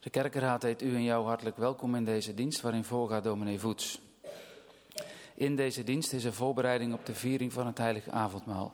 De kerkenraad heet u en jou hartelijk welkom in deze dienst waarin voorgaat dominee Voets. In deze dienst is een voorbereiding op de viering van het heilige avondmaal.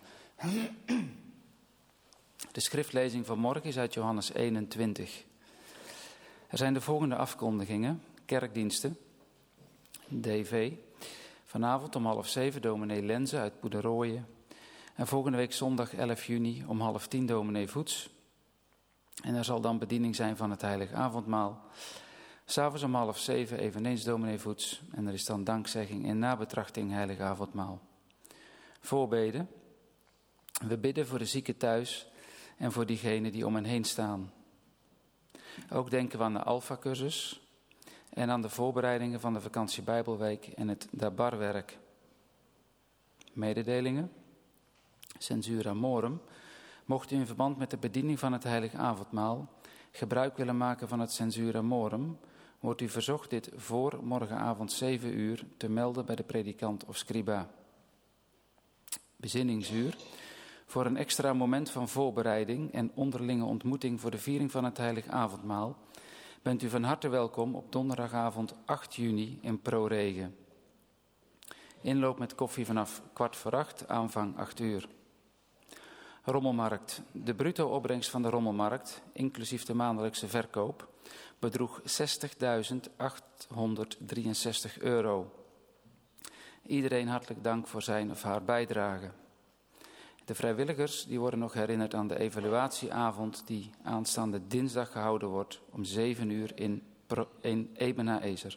De schriftlezing van morgen is uit Johannes 21. Er zijn de volgende afkondigingen: kerkdiensten, DV. Vanavond om 6:30 dominee Lenze uit Poederooien. En volgende week zondag 11 juni om 9:30 dominee Voets. En er zal dan bediening zijn van het heilige avondmaal. 'S'avonds om 6:30 eveneens dominee Voets. En er is dan dankzegging en nabetrachting heilige avondmaal. Voorbeden. We bidden voor de zieken thuis en voor diegenen die om hen heen staan. Ook denken we aan de Alpha-cursus en aan de voorbereidingen van de vakantie Bijbelweek en het Dabarwerk. Mededelingen. Censura morum. Mocht u in verband met de bediening van het heilige avondmaal gebruik willen maken van het censura morum, wordt u verzocht dit voor morgenavond 7 uur te melden bij de predikant of scriba. Bezinningsuur. Voor een extra moment van voorbereiding en onderlinge ontmoeting voor de viering van het heilige avondmaal bent u van harte welkom op donderdagavond 8 juni in ProRegen. Inloop met koffie vanaf 7:15, aanvang 8 uur. Rommelmarkt. De bruto opbrengst van de rommelmarkt, inclusief de maandelijkse verkoop, bedroeg €60.863. Iedereen hartelijk dank voor zijn of haar bijdrage. De vrijwilligers die worden nog herinnerd aan de evaluatieavond die aanstaande dinsdag gehouden wordt om 7 uur in Ebenezer.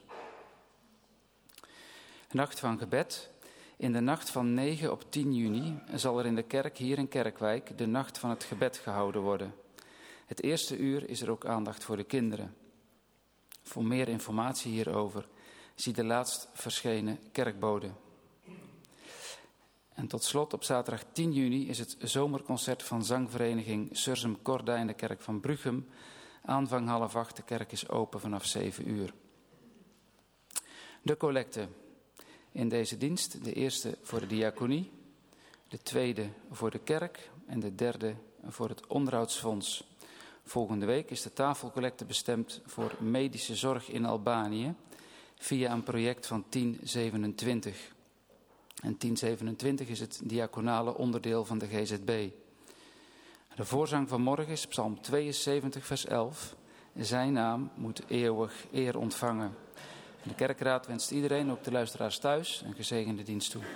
Nacht van gebed. In de nacht van 9 op 10 juni zal er in de kerk hier in Kerkwijk de nacht van het gebed gehouden worden. Het eerste uur is er ook aandacht voor de kinderen. Voor meer informatie hierover zie de laatst verschenen kerkbode. En tot slot op zaterdag 10 juni is het zomerconcert van zangvereniging Sursum Corda in de kerk van Bruchem. Aanvang 7:30, de kerk is open vanaf 7 uur. De collecte. In deze dienst de eerste voor de diaconie, de tweede voor de kerk en de derde voor het onderhoudsfonds. Volgende week is de tafelcollecte bestemd voor medische zorg in Albanië via een project van 1027. En 1027 is het diaconale onderdeel van de GZB. De voorzang van morgen is Psalm 72 vers 11. Zijn naam moet eeuwig eer ontvangen. De kerkraad wenst iedereen, ook de luisteraars thuis, een gezegende dienst toe.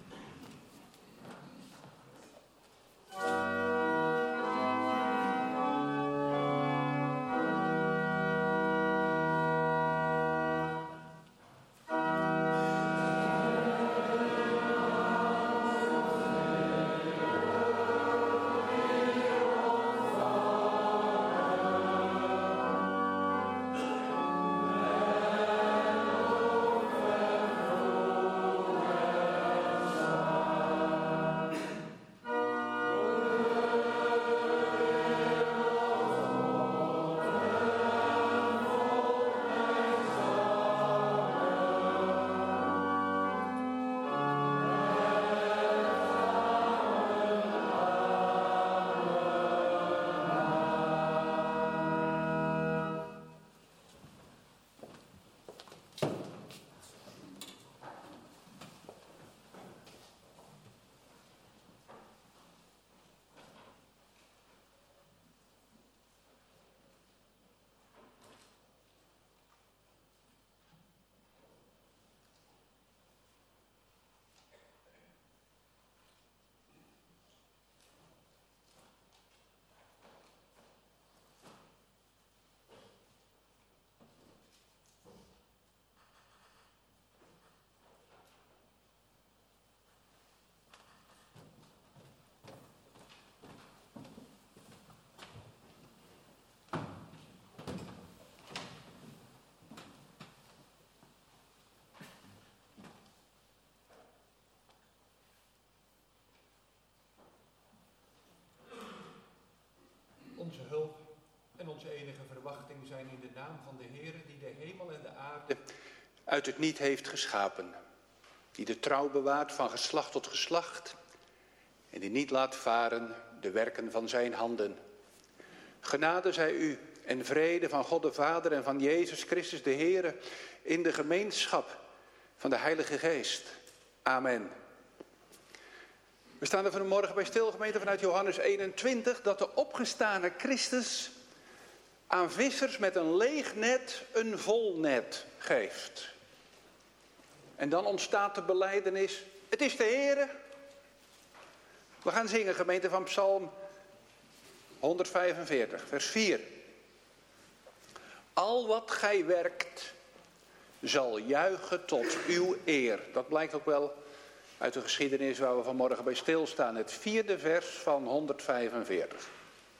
Onze hulp en onze enige verwachting zijn in de naam van de Heere die de hemel en de aarde uit het niet heeft geschapen. Die de trouw bewaart van geslacht tot geslacht en die niet laat varen de werken van zijn handen. Genade zij u en vrede van God de Vader en van Jezus Christus de Heer in de gemeenschap van de Heilige Geest. Amen. We staan er vanmorgen bij stil, gemeente, vanuit Johannes 21, dat de opgestane Christus aan vissers met een leeg net een vol net geeft. En dan ontstaat de belijdenis, het is de Heere. We gaan zingen, gemeente, van Psalm 145, vers 4. Al wat gij werkt, zal juichen tot uw eer. Dat blijkt ook wel uit de geschiedenis waar we vanmorgen bij stilstaan. Het 4e vers van 145.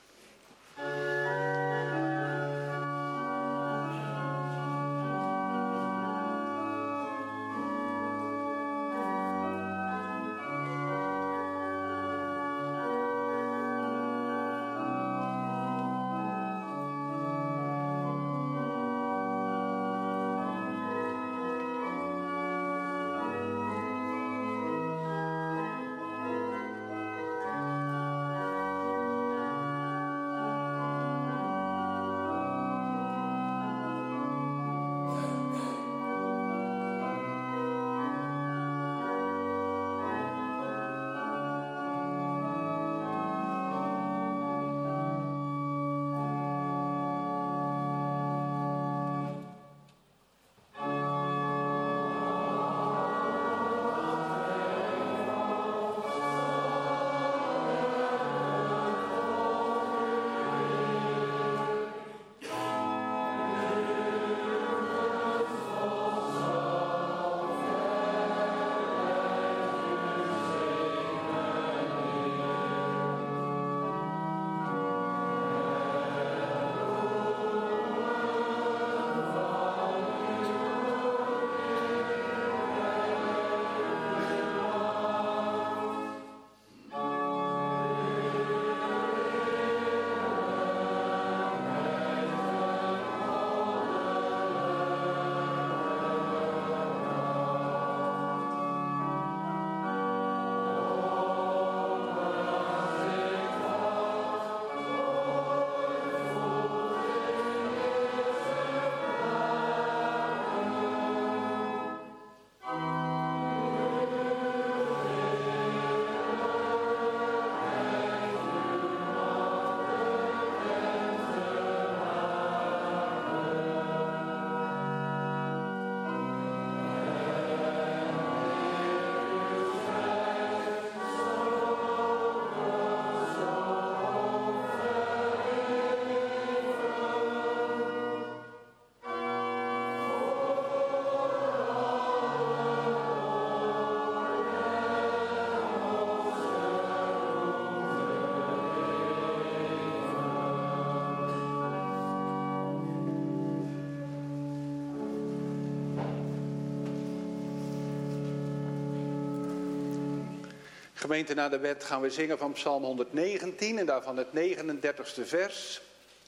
Gemeente, na de wet gaan we zingen van Psalm 119 en daarvan het 39e vers.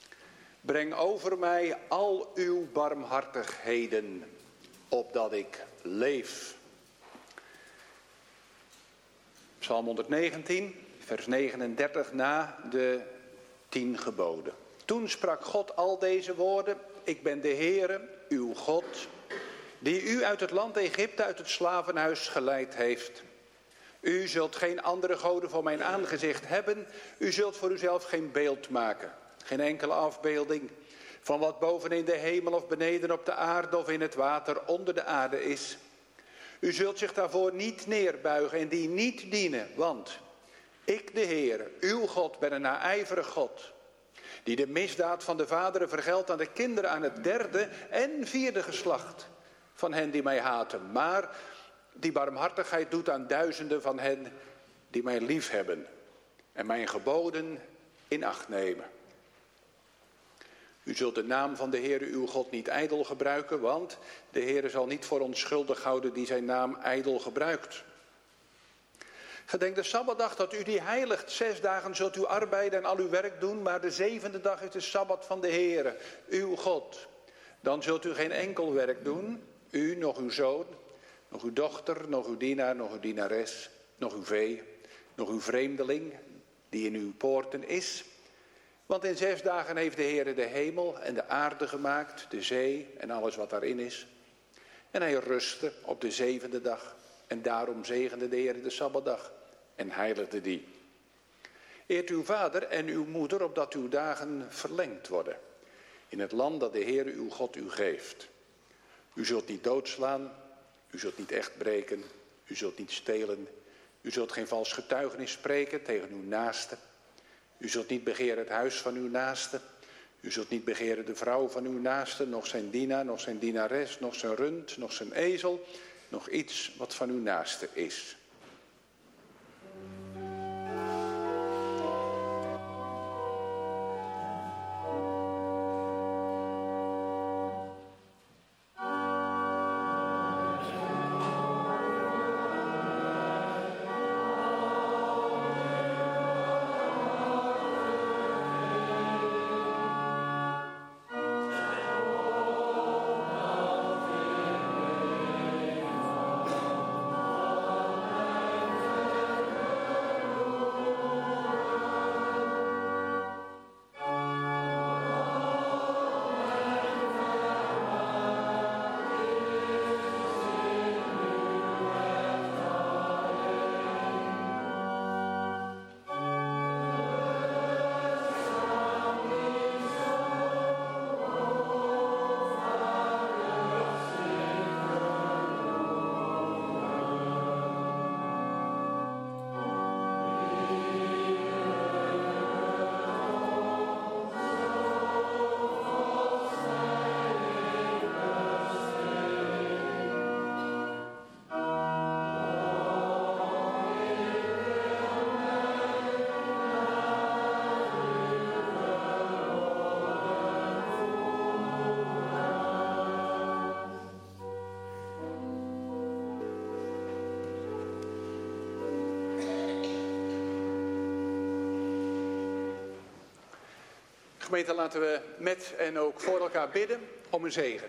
Breng over mij al uw barmhartigheden, opdat ik leef. Psalm 119, vers 39 na de 10 geboden. Toen sprak God al deze woorden. Ik ben de Heere, uw God, die u uit het land Egypte, uit het slavenhuis geleid heeft. U zult geen andere goden voor mijn aangezicht hebben. U zult voor uzelf geen beeld maken. Geen enkele afbeelding van wat boven in de hemel of beneden op de aarde of in het water onder de aarde is. U zult zich daarvoor niet neerbuigen en die niet dienen. Want ik, de Heer, uw God, ben een naijverig God. Die de misdaad van de vaderen vergeldt aan de kinderen, aan het 3e en 4e geslacht van hen die mij haten. Maar die barmhartigheid doet aan duizenden van hen die mij lief hebben en mijn geboden in acht nemen. U zult de naam van de Heere uw God niet ijdel gebruiken, want de Heere zal niet voor onschuldig houden die zijn naam ijdel gebruikt. Gedenk de Sabbatdag dat u die heiligt. 6 dagen zult u arbeiden en al uw werk doen, maar de 7e dag is de Sabbat van de Heere, uw God. Dan zult u geen enkel werk doen, u, nog uw zoon, nog uw dochter, nog uw dienaar, nog uw dienares, nog uw vee, nog uw vreemdeling die in uw poorten is. Want in 6 dagen heeft de Heer de hemel en de aarde gemaakt, de zee en alles wat daarin is. En hij rustte op de 7e dag. En daarom zegende de Heer de Sabbatdag en heiligde die. Eert uw vader en uw moeder, opdat uw dagen verlengd worden. In het land dat de Heer uw God u geeft. U zult niet doodslaan, u zult niet echt breken, u zult niet stelen. U zult geen vals getuigenis spreken tegen uw naaste. U zult niet begeren het huis van uw naaste. U zult niet begeren de vrouw van uw naaste, nog zijn dienaar, nog zijn dienares, nog zijn rund, nog zijn ezel, nog iets wat van uw naaste is. Gemeente, laten we met en ook voor elkaar bidden om een zegen.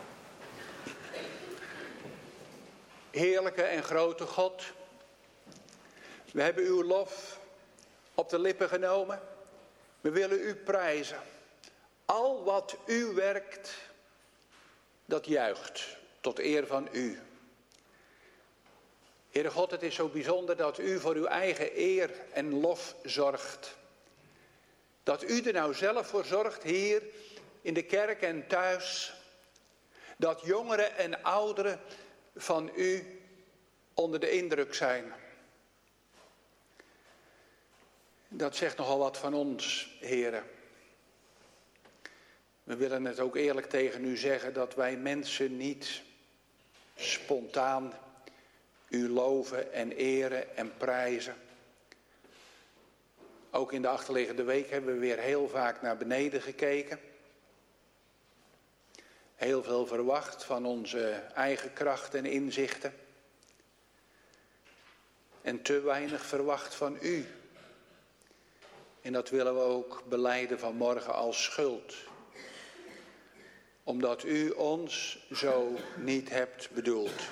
Heerlijke en grote God, we hebben uw lof op de lippen genomen. We willen u prijzen. Al wat u werkt, dat juicht tot eer van u. Heere God, het is zo bijzonder dat u voor uw eigen eer en lof zorgt. Dat u er nou zelf voor zorgt, hier in de kerk en thuis. Dat jongeren en ouderen van u onder de indruk zijn. Dat zegt nogal wat van ons, heren. We willen het ook eerlijk tegen u zeggen dat wij mensen niet spontaan u loven en eren en prijzen. Ook in de achterliggende week hebben we weer heel vaak naar beneden gekeken. Heel veel verwacht van onze eigen kracht en inzichten. En te weinig verwacht van u. En dat willen we ook belijden vanmorgen als schuld. Omdat u ons zo niet hebt bedoeld.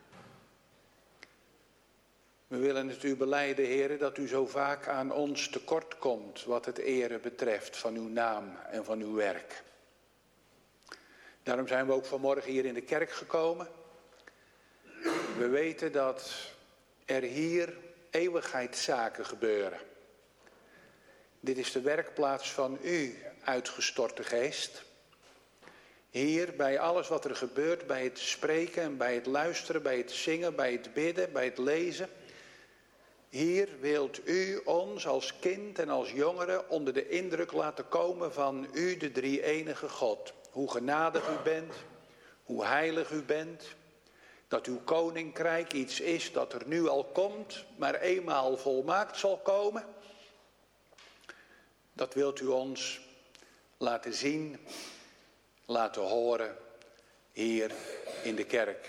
We willen het u belijden, heren, dat u zo vaak aan ons tekort komt wat het eren betreft van uw naam en van uw werk. Daarom zijn we ook vanmorgen hier in de kerk gekomen. We weten dat er hier eeuwigheidszaken gebeuren. Dit is de werkplaats van u, uitgestorte geest. Hier, bij alles wat er gebeurt, bij het spreken en bij het luisteren, bij het zingen, bij het bidden, bij het lezen. Hier wilt u ons als kind en als jongeren onder de indruk laten komen van u, de drie-enige God. Hoe genadig u bent, hoe heilig u bent. Dat uw koninkrijk iets is dat er nu al komt, maar eenmaal volmaakt zal komen. Dat wilt u ons laten zien, laten horen hier in de kerk.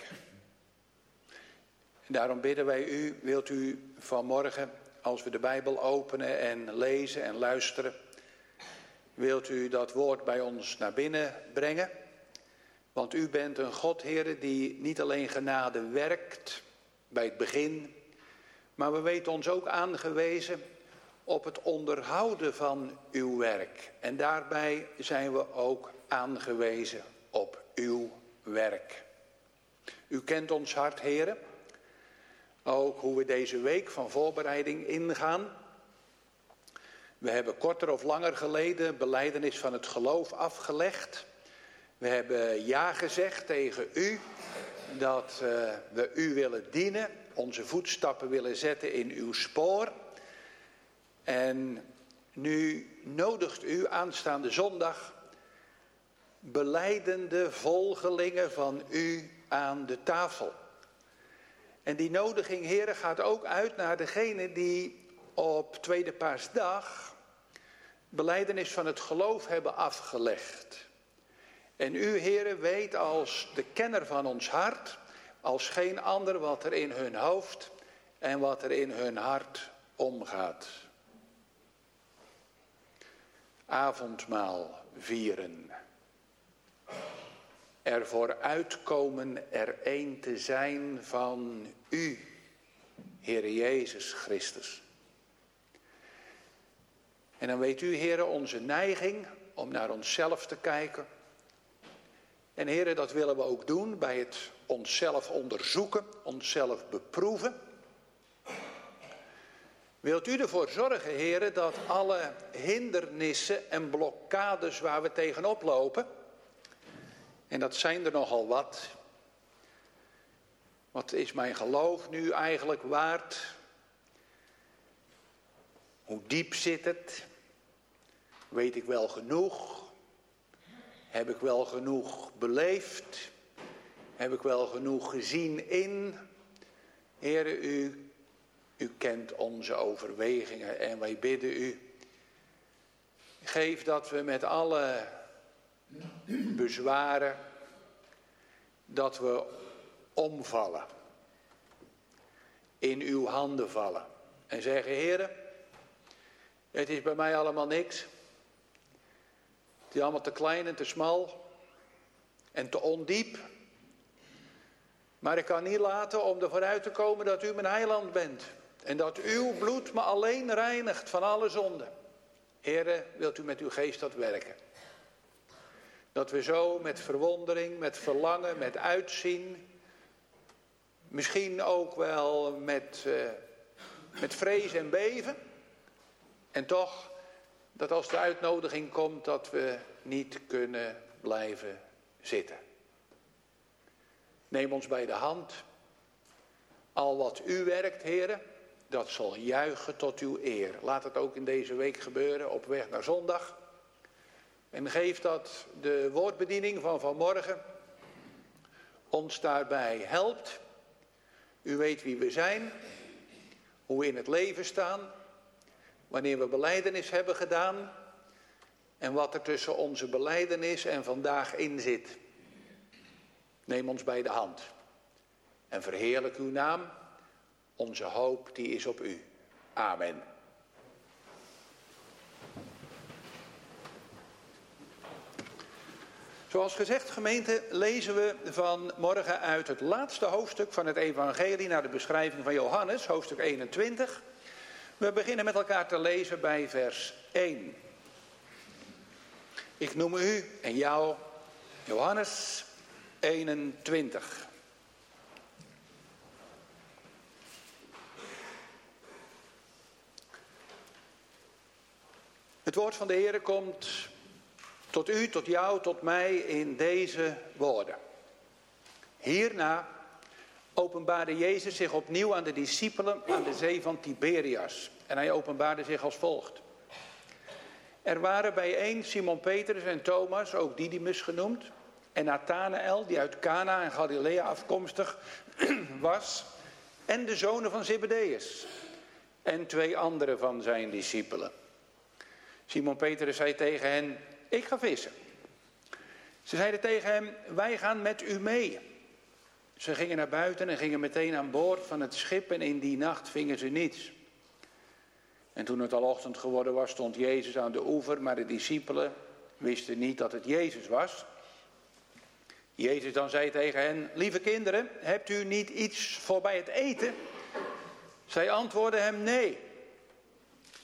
Daarom bidden wij u, wilt u vanmorgen, als we de Bijbel openen en lezen en luisteren, wilt u dat woord bij ons naar binnen brengen? Want u bent een God, Heere, die niet alleen genade werkt bij het begin, maar we weten ons ook aangewezen op het onderhouden van uw werk. En daarbij zijn we ook aangewezen op uw werk. U kent ons hart, heren. Ook hoe we deze week van voorbereiding ingaan. We hebben korter of langer geleden belijdenis van het geloof afgelegd. We hebben ja gezegd tegen u dat we u willen dienen, onze voetstappen willen zetten in uw spoor. En nu nodigt u aanstaande zondag belijdende volgelingen van u aan de tafel. En die nodiging, heren, gaat ook uit naar degenen die op Tweede Paasdag belijdenis van het geloof hebben afgelegd. En u, heren, weet als de kenner van ons hart, als geen ander wat er in hun hoofd en wat er in hun hart omgaat. Avondmaal vieren. Ervoor uitkomen er één te zijn van u, Heere Jezus Christus. En dan weet u, Heere, onze neiging om naar onszelf te kijken. En Heere, dat willen we ook doen bij het onszelf onderzoeken, onszelf beproeven. Wilt u ervoor zorgen, Heere, dat alle hindernissen en blokkades waar we tegenop lopen, en dat zijn er nogal wat. Wat is mijn geloof nu eigenlijk waard? Hoe diep zit het? Weet ik wel genoeg? Heb ik wel genoeg beleefd? Heb ik wel genoeg gezien in? Heere, u kent onze overwegingen en wij bidden u. Geef dat we met alle bezwaren, dat we omvallen. In uw handen vallen. En zeggen, Heere, het is bij mij allemaal niks. Het is allemaal te klein en te smal. En te ondiep. Maar ik kan niet laten om ervoor uit te komen dat u mijn heiland bent. En dat uw bloed me alleen reinigt van alle zonde. Heere, wilt u met uw geest dat werken? Dat we zo met verwondering, met verlangen, met uitzien, misschien ook wel met vrees en beven. En toch, dat als de uitnodiging komt, dat we niet kunnen blijven zitten. Neem ons bij de hand. Al wat u werkt, heren, dat zal juichen tot uw eer. Laat het ook in deze week gebeuren, op weg naar zondag. En geef dat de woordbediening van vanmorgen ons daarbij helpt. U weet wie we zijn, hoe we in het leven staan, wanneer we belijdenis hebben gedaan en wat er tussen onze belijdenis en vandaag in zit. Neem ons bij de hand en verheerlijk uw naam. Onze hoop die is op u. Amen. Zoals gezegd, gemeente, lezen we vanmorgen uit het laatste hoofdstuk van het evangelie naar de beschrijving van Johannes, hoofdstuk 21. We beginnen met elkaar te lezen bij vers 1. Ik noem u en jou Johannes 21. Het woord van de Heer komt tot u, tot jou, tot mij in deze woorden. Hierna openbaarde Jezus zich opnieuw aan de discipelen aan de zee van Tiberias. En hij openbaarde zich als volgt. Er waren bijeen Simon Petrus en Thomas, ook Didymus genoemd, en Nathanael, die uit Cana en Galilea afkomstig was, en de zonen van Zebedeus, en 2 andere van zijn discipelen. Simon Petrus zei tegen hen, ik ga vissen. Ze zeiden tegen hem, wij gaan met u mee. Ze gingen naar buiten en gingen meteen aan boord van het schip en in die nacht vingen ze niets. En toen het al ochtend geworden was, stond Jezus aan de oever, maar de discipelen wisten niet dat het Jezus was. Jezus dan zei tegen hen, lieve kinderen, hebt u niet iets voor bij het eten? Zij antwoordden hem, nee.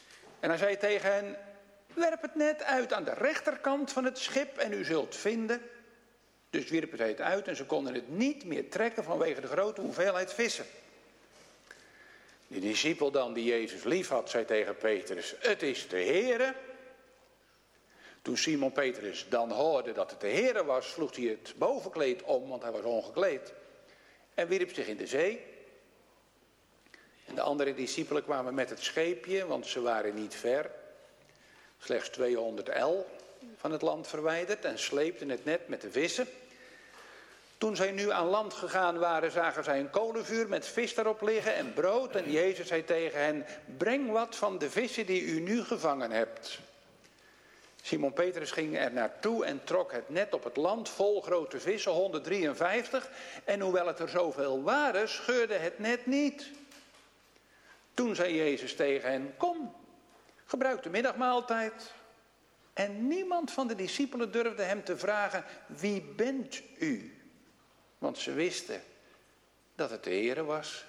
En hij zei tegen hen, werp het net uit aan de rechterkant van het schip en u zult vinden. Dus wierpen zij het uit en ze konden het niet meer trekken vanwege de grote hoeveelheid vissen. Die discipel dan die Jezus lief had, zei tegen Petrus, het is de Heere. Toen Simon Petrus dan hoorde dat het de Heere was, sloeg hij het bovenkleed om, want hij was ongekleed. En wierp zich in de zee. En de andere discipelen kwamen met het scheepje, want ze waren niet ver. Slechts 200 el van het land verwijderd en sleepten het net met de vissen. Toen zij nu aan land gegaan waren, zagen zij een kolenvuur met vis daarop liggen en brood. En Jezus zei tegen hen, breng wat van de vissen die u nu gevangen hebt. Simon Petrus ging er naartoe en trok het net op het land vol grote vissen, 153. En hoewel het er zoveel waren, scheurde het net niet. Toen zei Jezus tegen hen, kom, gebruik de middagmaaltijd. En niemand van de discipelen durfde hem te vragen, wie bent u? Want ze wisten dat het de Heere was.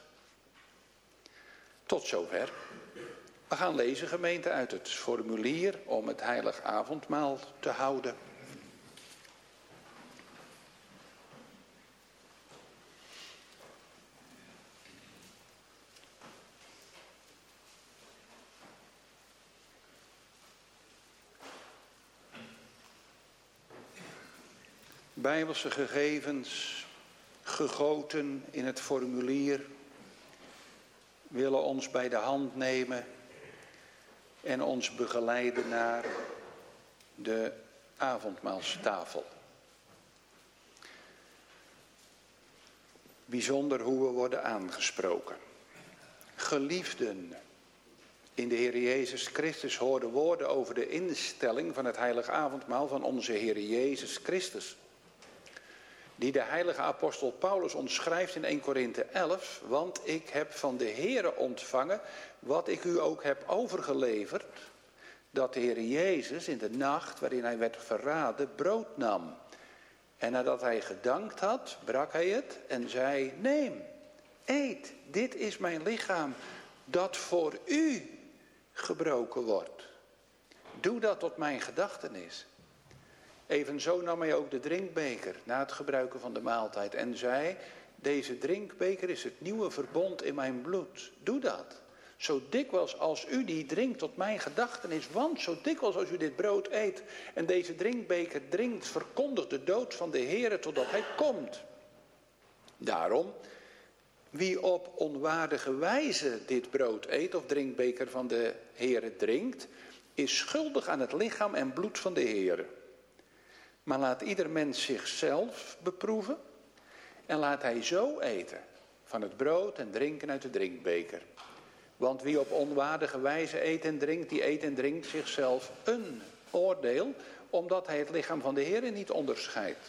Tot zover. We gaan lezen, gemeente, uit het formulier om het heilig avondmaal te houden. Bijbelse gegevens, gegoten in het formulier, willen ons bij de hand nemen en ons begeleiden naar de avondmaalstafel. Bijzonder hoe we worden aangesproken. Geliefden in de Heer Jezus Christus hoorden woorden over de instelling van het heilige avondmaal van onze Heer Jezus Christus. Die de heilige apostel Paulus omschrijft in 1 Korinthe 11. Want ik heb van de Heere ontvangen wat ik u ook heb overgeleverd. Dat de Heer Jezus in de nacht waarin hij werd verraden brood nam. En nadat hij gedankt had, brak hij het en zei, neem, eet, dit is mijn lichaam dat voor u gebroken wordt. Doe dat tot mijn gedachtenis. Evenzo nam hij ook de drinkbeker na het gebruiken van de maaltijd en zei, deze drinkbeker is het nieuwe verbond in mijn bloed. Doe dat. Zo dikwijls als u die drinkt tot mijn gedachtenis, want zo dikwijls als u dit brood eet en deze drinkbeker drinkt, verkondigt de dood van de Heere totdat hij komt. Daarom, wie op onwaardige wijze dit brood eet of drinkbeker van de Heere drinkt, is schuldig aan het lichaam en bloed van de Heere. Maar laat ieder mens zichzelf beproeven en laat hij zo eten van het brood en drinken uit de drinkbeker. Want wie op onwaardige wijze eet en drinkt, die eet en drinkt zichzelf een oordeel, omdat hij het lichaam van de Heere niet onderscheidt.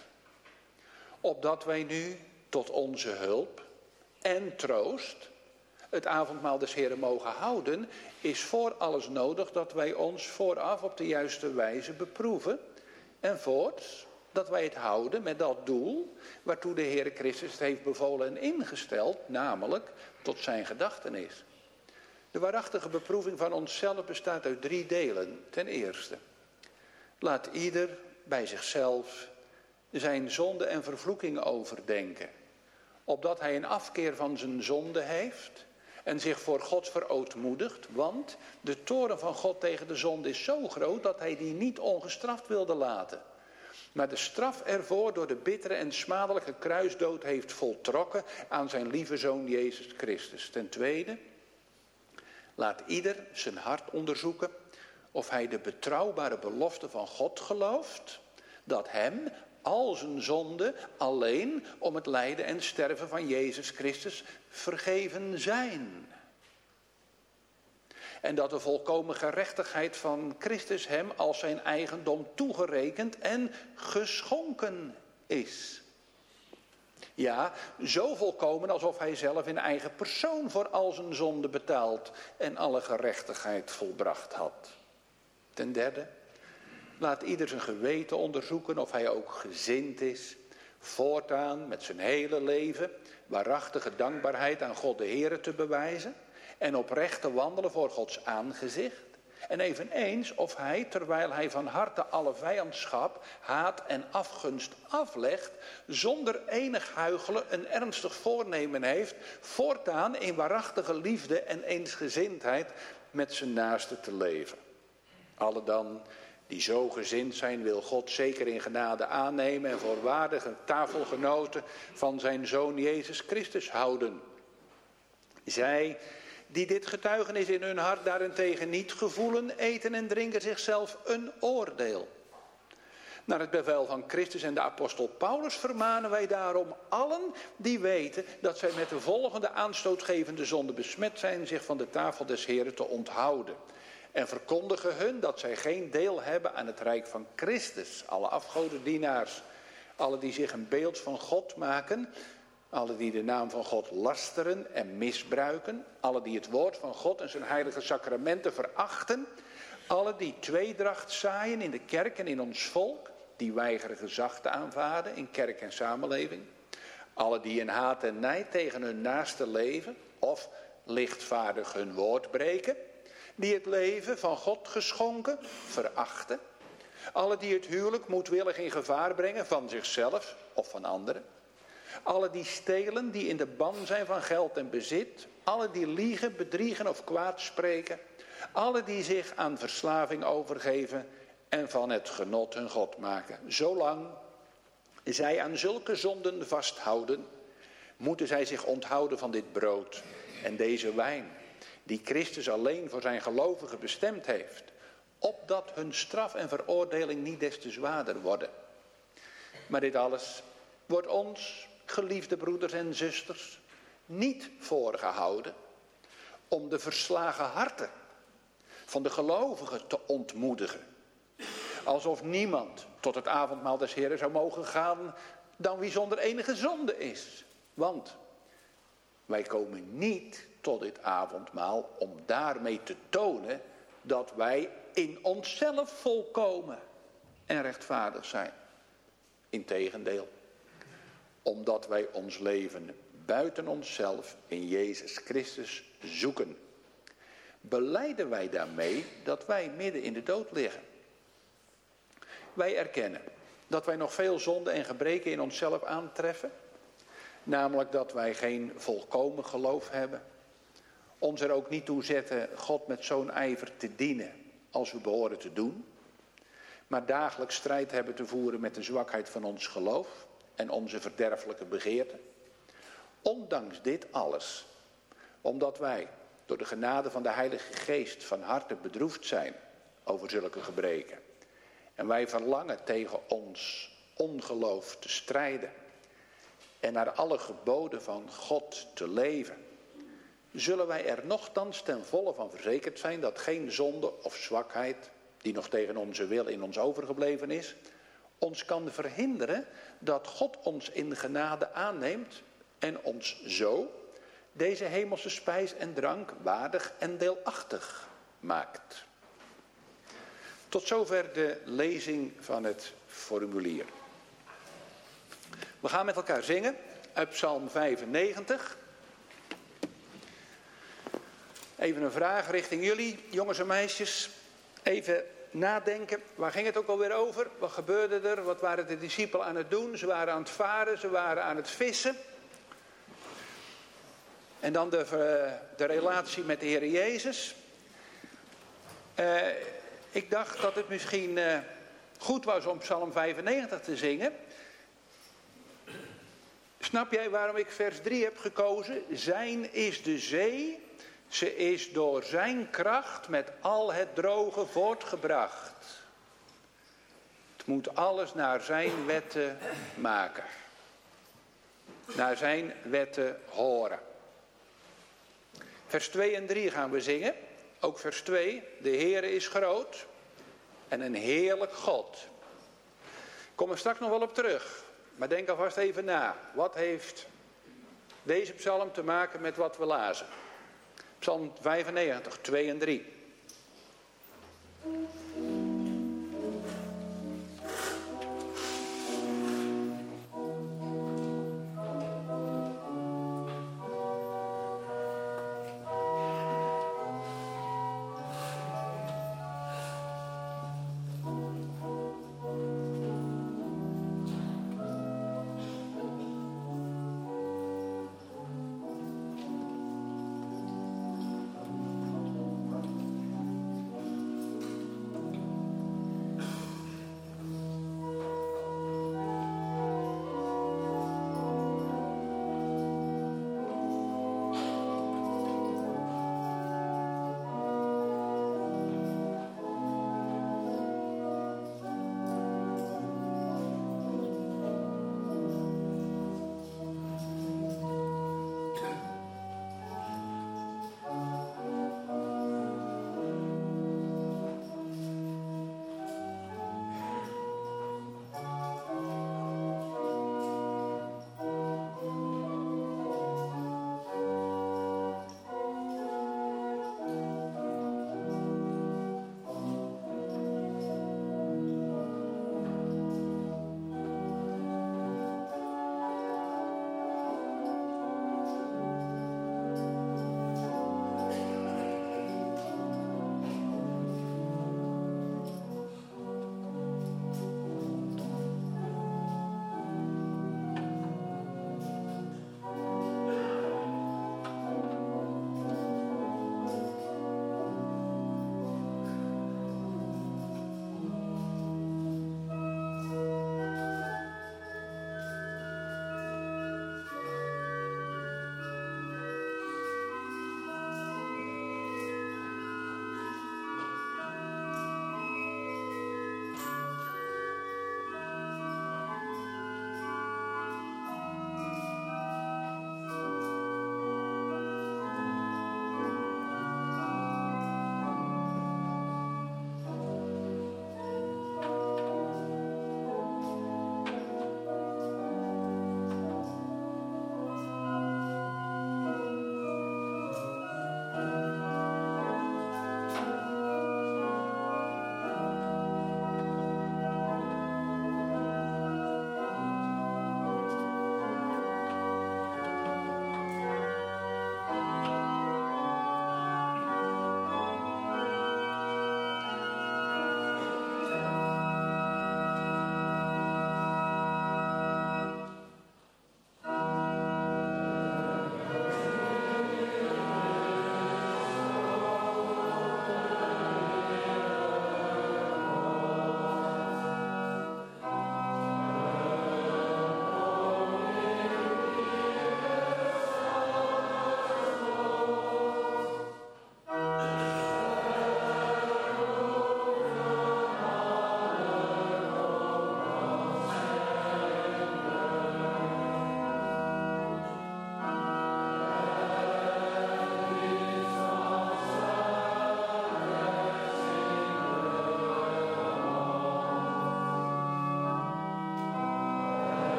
Opdat wij nu tot onze hulp en troost het avondmaal des Heeren mogen houden, is voor alles nodig dat wij ons vooraf op de juiste wijze beproeven. En voorts dat wij het houden met dat doel waartoe de Heere Christus het heeft bevolen en ingesteld, namelijk tot zijn gedachtenis. De waarachtige beproeving van onszelf bestaat uit 3 delen. Ten eerste, laat ieder bij zichzelf zijn zonde en vervloeking overdenken, opdat hij een afkeer van zijn zonde heeft en zich voor God verootmoedigt, want de toorn van God tegen de zonde is zo groot dat hij die niet ongestraft wilde laten. Maar de straf ervoor door de bittere en smadelijke kruisdood heeft voltrokken aan zijn lieve Zoon Jezus Christus. Ten tweede, laat ieder zijn hart onderzoeken of hij de betrouwbare belofte van God gelooft, dat hem al zijn zonden alleen om het lijden en sterven van Jezus Christus vergeven zijn. En dat de volkomen gerechtigheid van Christus hem als zijn eigendom toegerekend en geschonken is. Ja, zo volkomen alsof hij zelf in eigen persoon voor al zijn zonden betaald en alle gerechtigheid volbracht had. Ten derde, laat ieder zijn geweten onderzoeken of hij ook gezind is, voortaan met zijn hele leven waarachtige dankbaarheid aan God de Heere te bewijzen en oprecht te wandelen voor Gods aangezicht. En eveneens of hij, terwijl hij van harte alle vijandschap, haat en afgunst aflegt, zonder enig huichelen een ernstig voornemen heeft, voortaan in waarachtige liefde en eensgezindheid met zijn naaste te leven. Alle dan die zo gezind zijn, wil God zeker in genade aannemen en voor waardige tafelgenoten van zijn Zoon Jezus Christus houden. Zij die dit getuigenis in hun hart daarentegen niet gevoelen, eten en drinken zichzelf een oordeel. Naar het bevel van Christus en de apostel Paulus vermanen wij daarom allen die weten dat zij met de volgende aanstootgevende zonde besmet zijn, zich van de tafel des Heren te onthouden. En verkondigen hun dat zij geen deel hebben aan het rijk van Christus. Alle afgodendienaars, alle die zich een beeld van God maken, alle die de naam van God lasteren en misbruiken, alle die het woord van God en zijn heilige sacramenten verachten, alle die tweedracht zaaien in de kerk en in ons volk, die weigeren gezag te aanvaarden in kerk en samenleving, alle die in haat en nijd tegen hun naaste leven of lichtvaardig hun woord breken, die het leven van God geschonken verachten, alle die het huwelijk moedwillig in gevaar brengen van zichzelf of van anderen, alle die stelen, die in de ban zijn van geld en bezit, alle die liegen, bedriegen of kwaad spreken, alle die zich aan verslaving overgeven en van het genot hun God maken. Zolang zij aan zulke zonden vasthouden, moeten zij zich onthouden van dit brood en deze wijn, die Christus alleen voor zijn gelovigen bestemd heeft, opdat hun straf en veroordeling niet des te zwaarder worden. Maar dit alles wordt ons, geliefde broeders en zusters, niet voorgehouden om de verslagen harten van de gelovigen te ontmoedigen. Alsof niemand tot het avondmaal des Heren zou mogen gaan dan wie zonder enige zonde is. Want wij komen niet tot dit avondmaal om daarmee te tonen dat wij in onszelf volkomen en rechtvaardig zijn. Integendeel, omdat wij ons leven buiten onszelf in Jezus Christus zoeken, belijden wij daarmee dat wij midden in de dood liggen. Wij erkennen dat wij nog veel zonden en gebreken in onszelf aantreffen, namelijk dat wij geen volkomen geloof hebben, ons er ook niet toe zetten God met zo'n ijver te dienen als we behoren te doen, maar dagelijks strijd hebben te voeren met de zwakheid van ons geloof en onze verderfelijke begeerten. Ondanks dit alles, omdat wij door de genade van de Heilige Geest van harte bedroefd zijn over zulke gebreken, en wij verlangen tegen ons ongeloof te strijden en naar alle geboden van God te leven, zullen wij er nochtans ten volle van verzekerd zijn dat geen zonde of zwakheid, die nog tegen onze wil in ons overgebleven is, ons kan verhinderen dat God ons in genade aanneemt en ons zo deze hemelse spijs en drank waardig en deelachtig maakt. Tot zover de lezing van het formulier. We gaan met elkaar zingen uit Psalm 95. Even een vraag richting jullie, jongens en meisjes. Even nadenken, waar ging het ook alweer over? Wat gebeurde er? Wat waren de discipelen aan het doen? Ze waren aan het varen, ze waren aan het vissen. En dan de relatie met de Heer Jezus. Ik dacht dat het misschien goed was om Psalm 95 te zingen. Snap jij waarom ik vers 3 heb gekozen? Zijn is de zee, ze is door zijn kracht met al het droge voortgebracht. Het moet alles naar zijn wetten maken. Naar zijn wetten horen. Vers 2 en 3 gaan we zingen. Ook vers 2. De Heere is groot en een heerlijk God. Ik kom er straks nog wel op terug. Maar denk alvast even na. Wat heeft deze psalm te maken met wat we lazen? Psalm 95, 2 en 3.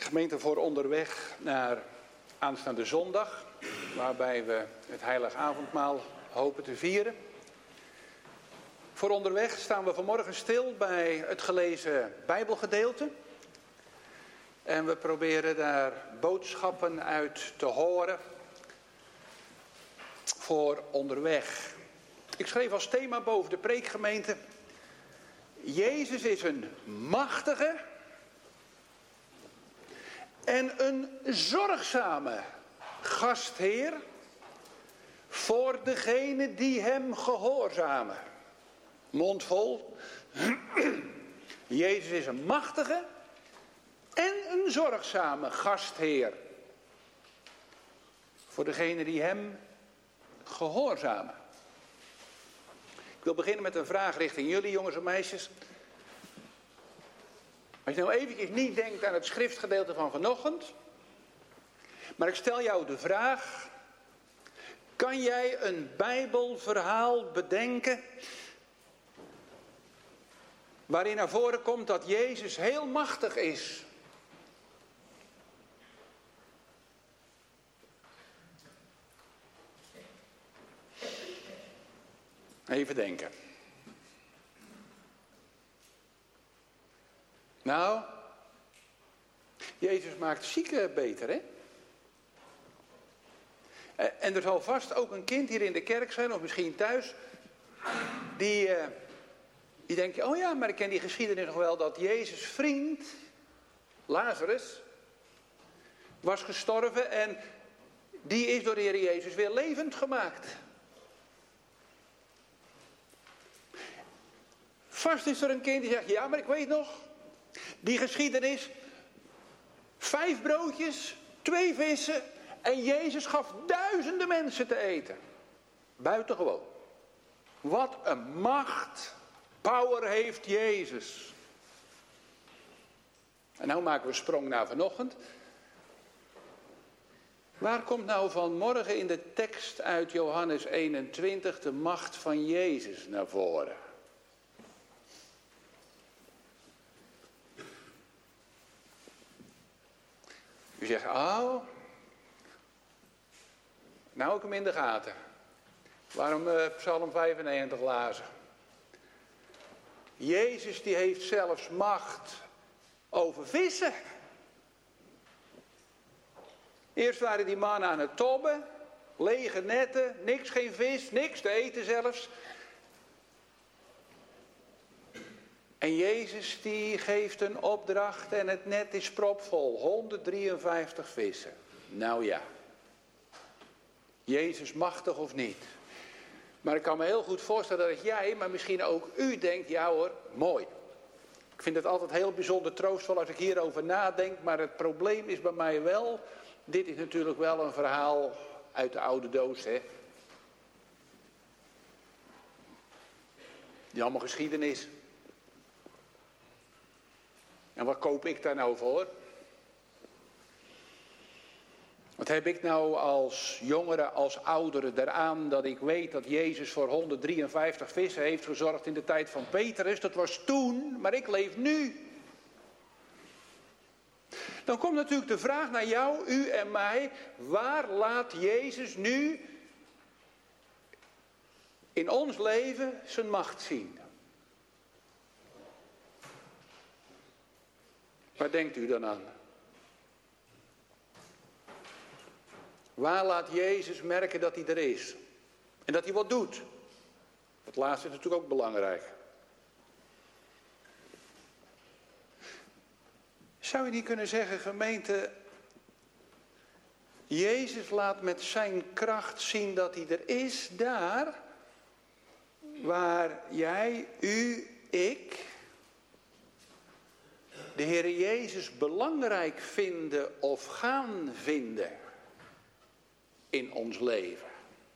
Gemeente, voor onderweg naar aanstaande zondag, waarbij we het heilige avondmaal hopen te vieren. Voor onderweg staan we vanmorgen stil bij het gelezen Bijbelgedeelte. En we proberen daar boodschappen uit te horen voor onderweg. Ik schreef als thema boven de preekgemeente: Jezus is een machtige en een zorgzame gastheer voor degenen die hem gehoorzamen. Mondvol. Jezus is een machtige en een zorgzame gastheer voor degenen die hem gehoorzamen. Ik wil beginnen met een vraag richting jullie, jongens en meisjes. Als je nou eventjes niet denkt aan het schriftgedeelte van vanochtend, maar ik stel jou de vraag: kan jij een Bijbelverhaal bedenken waarin naar voren komt dat Jezus heel machtig is? Even denken. Nou, Jezus maakt zieken beter, hè? En er zal vast ook een kind hier in de kerk zijn, of misschien thuis, die denkt, oh ja, maar ik ken die geschiedenis nog wel, dat Jezus' vriend, Lazarus, was gestorven en die is door de Heer Jezus weer levend gemaakt. Vast is er een kind die zegt, ja, maar ik weet nog, die geschiedenis, 5 broodjes, 2 vissen en Jezus gaf duizenden mensen te eten. Buitengewoon. Wat een macht, power heeft Jezus. En nou maken we een sprong naar vanochtend. Waar komt nou vanmorgen in de tekst uit Johannes 21 de macht van Jezus naar voren? U zegt, oh, nou ik hem in de gaten. Waarom Psalm 95 lazen? Jezus die heeft zelfs macht over vissen. Eerst waren die mannen aan het tobben, lege netten, niks, geen vis, niks te eten zelfs. En Jezus die geeft een opdracht en het net is propvol. 153 vissen. Nou ja. Jezus machtig of niet. Maar ik kan me heel goed voorstellen dat jij, maar misschien ook u denkt, ja hoor, mooi. Ik vind het altijd heel bijzonder troostvol als ik hierover nadenk. Maar het probleem is bij mij wel, dit is natuurlijk wel een verhaal uit de oude doos, hè. Die allemaal geschiedenis. En wat koop ik daar nou voor? Wat heb ik nou als jongere, als oudere eraan dat ik weet dat Jezus voor 153 vissen heeft gezorgd in de tijd van Petrus? Dat was toen, maar ik leef nu. Dan komt natuurlijk de vraag naar jou, u en mij: waar laat Jezus nu in ons leven zijn macht zien? Waar denkt u dan aan? Waar laat Jezus merken dat hij er is? En dat hij wat doet? Dat laatste is natuurlijk ook belangrijk. Zou je niet kunnen zeggen, gemeente, Jezus laat met zijn kracht zien dat hij er is, daar waar jij, u, ik, de Heer Jezus belangrijk vinden of gaan vinden in ons leven.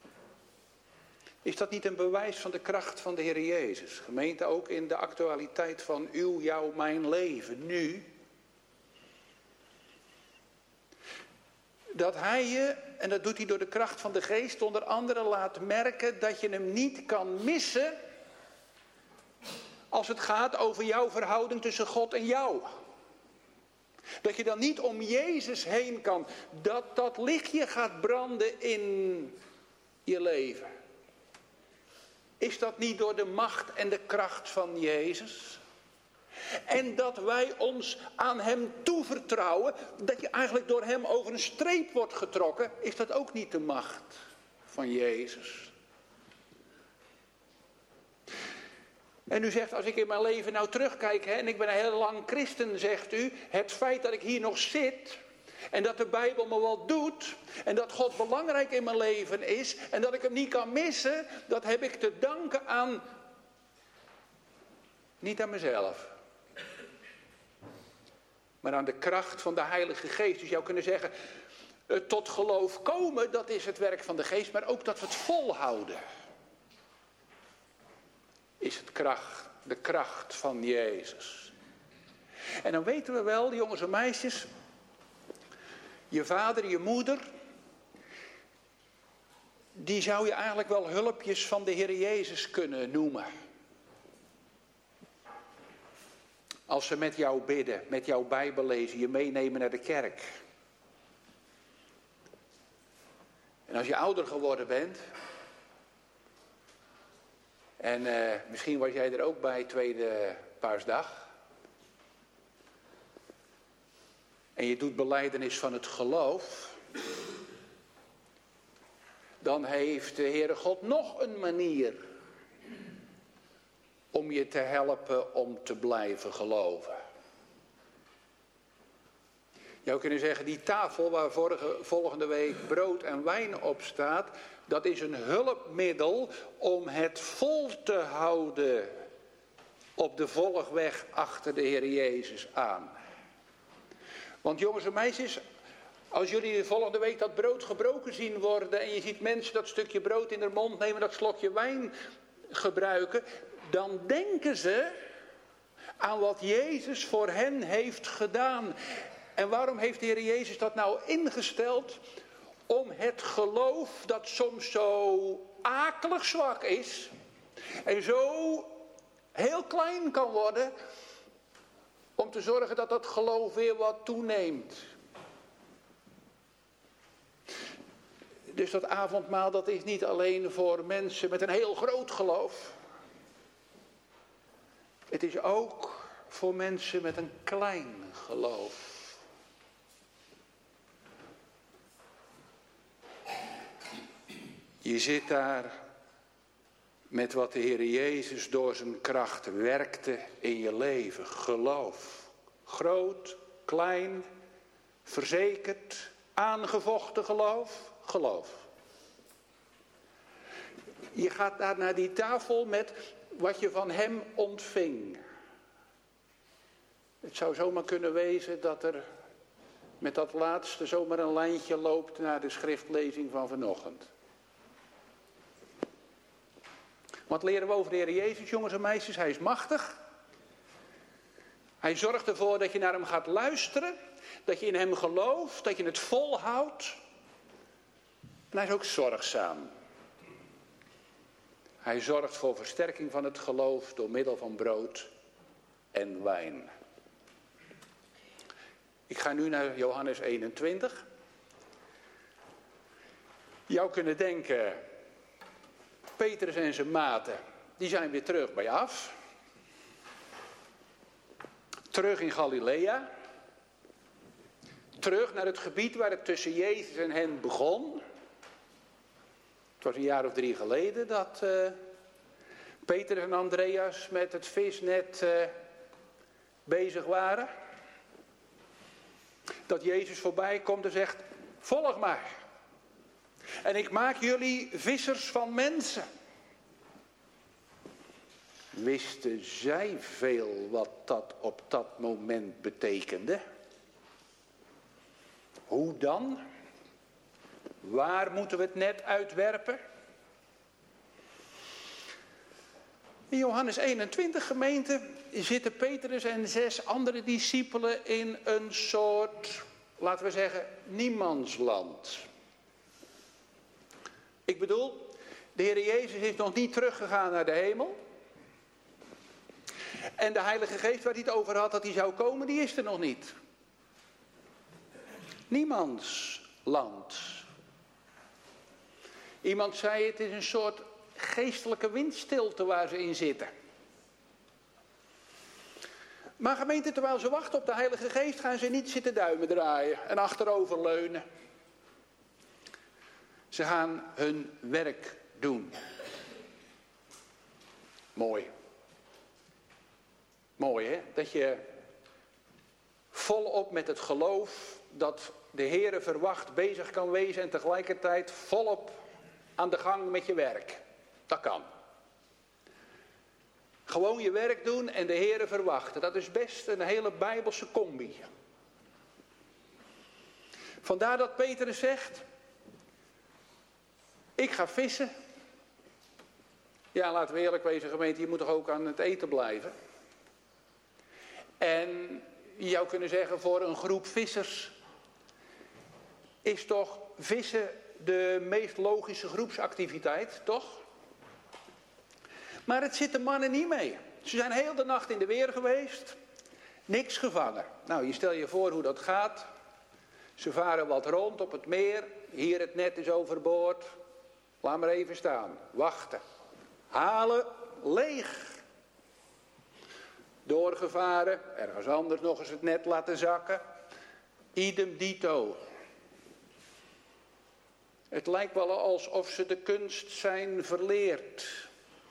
Is dat niet een bewijs van de kracht van de Heer Jezus? Gemeente, ook in de actualiteit van uw, jouw, mijn leven nu. Dat hij je, en dat doet hij door de kracht van de geest, onder andere laat merken dat je hem niet kan missen als het gaat over jouw verhouding tussen God en jou. Dat je dan niet om Jezus heen kan. Dat dat lichtje gaat branden in je leven. Is dat niet door de macht en de kracht van Jezus? En dat wij ons aan hem toevertrouwen. Dat je eigenlijk door hem over een streep wordt getrokken. Is dat ook niet de macht van Jezus? En u zegt, als ik in mijn leven nou terugkijk, en ik ben een heel lang christen, zegt u. Het feit dat ik hier nog zit. En dat de Bijbel me wat doet. En dat God belangrijk in mijn leven is. En dat ik hem niet kan missen. Dat heb ik te danken aan. Niet aan mezelf. Maar aan de kracht van de Heilige Geest. Dus je zou kunnen zeggen. Tot geloof komen, dat is het werk van de Geest. Maar ook dat we het volhouden. Is het de kracht van Jezus. En dan weten we wel, jongens en meisjes. Je vader, je moeder. Die zou je eigenlijk wel hulpjes van de Heer Jezus kunnen noemen. Als ze met jou bidden, met jou Bijbel lezen, je meenemen naar de kerk. En als je ouder geworden bent. En misschien was jij er ook bij tweede paasdag. En je doet belijdenis van het geloof. Dan heeft de Heere God nog een manier. Om je te helpen om te blijven geloven. Je zou kunnen zeggen, die tafel waar volgende week brood en wijn op staat. Dat is een hulpmiddel om het vol te houden op de volgweg achter de Heer Jezus aan. Want jongens en meisjes, als jullie de volgende week dat brood gebroken zien worden en je ziet mensen dat stukje brood in hun mond nemen, dat slokje wijn gebruiken, dan denken ze aan wat Jezus voor hen heeft gedaan. En waarom heeft de Heer Jezus dat nou ingesteld? Om het geloof dat soms zo akelig zwak is en zo heel klein kan worden, om te zorgen dat dat geloof weer wat toeneemt. Dus dat avondmaal, dat is niet alleen voor mensen met een heel groot geloof. Het is ook voor mensen met een klein geloof. Je zit daar met wat de Heer Jezus door zijn kracht werkte in je leven. Geloof. Groot, klein, verzekerd, aangevochten geloof. Geloof. Je gaat daar naar die tafel met wat je van hem ontving. Het zou zomaar kunnen wezen dat er met dat laatste zomaar een lijntje loopt naar de schriftlezing van vanochtend. Wat leren we over de Heer Jezus, jongens en meisjes? Hij is machtig. Hij zorgt ervoor dat je naar hem gaat luisteren. Dat je in hem gelooft. Dat je het volhoudt. En hij is ook zorgzaam. Hij zorgt voor versterking van het geloof door middel van brood en wijn. Ik ga nu naar Johannes 21. Je zou kunnen denken, Petrus en zijn maten, die zijn weer terug bij af. Terug in Galilea. Terug naar het gebied waar het tussen Jezus en hen begon. Het was een jaar of 3 geleden dat Petrus en Andreas met het visnet bezig waren. Dat Jezus voorbij komt en zegt, volg mij. En ik maak jullie vissers van mensen. Wisten zij veel wat dat op dat moment betekende? Hoe dan? Waar moeten we het net uitwerpen? In Johannes 21 gemeente zitten Petrus en 6 andere discipelen in een soort, laten we zeggen, niemandsland. Ik bedoel, de Heer Jezus is nog niet teruggegaan naar de hemel. En de Heilige Geest waar hij het over had dat hij zou komen, die is er nog niet. niemands land. Iemand zei, het is een soort geestelijke windstilte waar ze in zitten. Maar gemeente, terwijl ze wachten op de Heilige Geest, gaan ze niet zitten duimen draaien en achteroverleunen. Ze gaan hun werk doen. Mooi. Mooi, hè? Dat je volop met het geloof dat de Heere verwacht bezig kan wezen en tegelijkertijd volop aan de gang met je werk. Dat kan. Gewoon je werk doen en de Heere verwachten. Dat is best een hele Bijbelse combi. Vandaar dat Petrus zegt, ik ga vissen. Ja, laten we eerlijk wezen, gemeente, je moet toch ook aan het eten blijven. En je zou kunnen zeggen, voor een groep vissers is toch vissen de meest logische groepsactiviteit, toch? Maar het zit de mannen niet mee. Ze zijn heel de nacht in de weer geweest, niks gevangen. Nou, je stel je voor hoe dat gaat. Ze varen wat rond op het meer, hier het net is overboord. Laat maar even staan, wachten. Halen, leeg. Doorgevaren, ergens anders nog eens het net laten zakken. Idem dito. Het lijkt wel alsof ze de kunst zijn verleerd.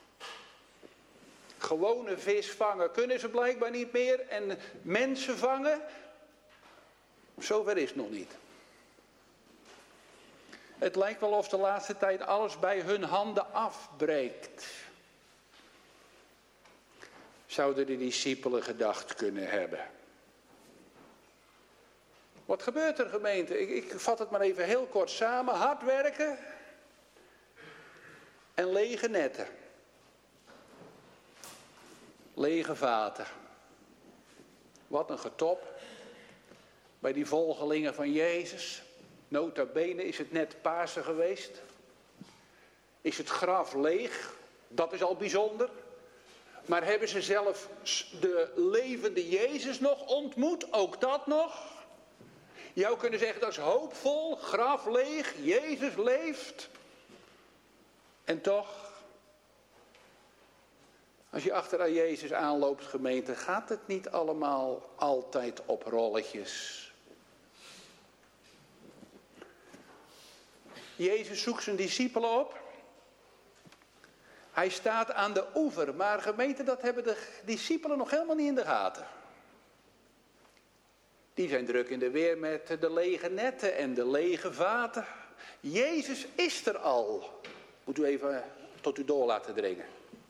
Gewone vis vangen kunnen ze blijkbaar niet meer. En mensen vangen, zover is het nog niet. Het lijkt wel of de laatste tijd alles bij hun handen afbreekt. Zouden de discipelen gedacht kunnen hebben. Wat gebeurt er, gemeente? Ik vat het maar even heel kort samen. Hard werken en lege netten. Lege vaten. Wat een getop bij die volgelingen van Jezus. Nota bene is het net Pasen geweest. Is het graf leeg? Dat is al bijzonder. Maar hebben ze zelf de levende Jezus nog ontmoet? Ook dat nog? Je zou kunnen zeggen, dat is hoopvol, graf leeg, Jezus leeft. En toch, als je achter aan Jezus aanloopt, gemeente, gaat het niet allemaal altijd op rolletjes. Jezus zoekt zijn discipelen op. Hij staat aan de oever, maar gemeente, dat hebben de discipelen nog helemaal niet in de gaten. Die zijn druk in de weer met de lege netten en de lege vaten. Jezus is er al. Moet u even tot u door laten dringen.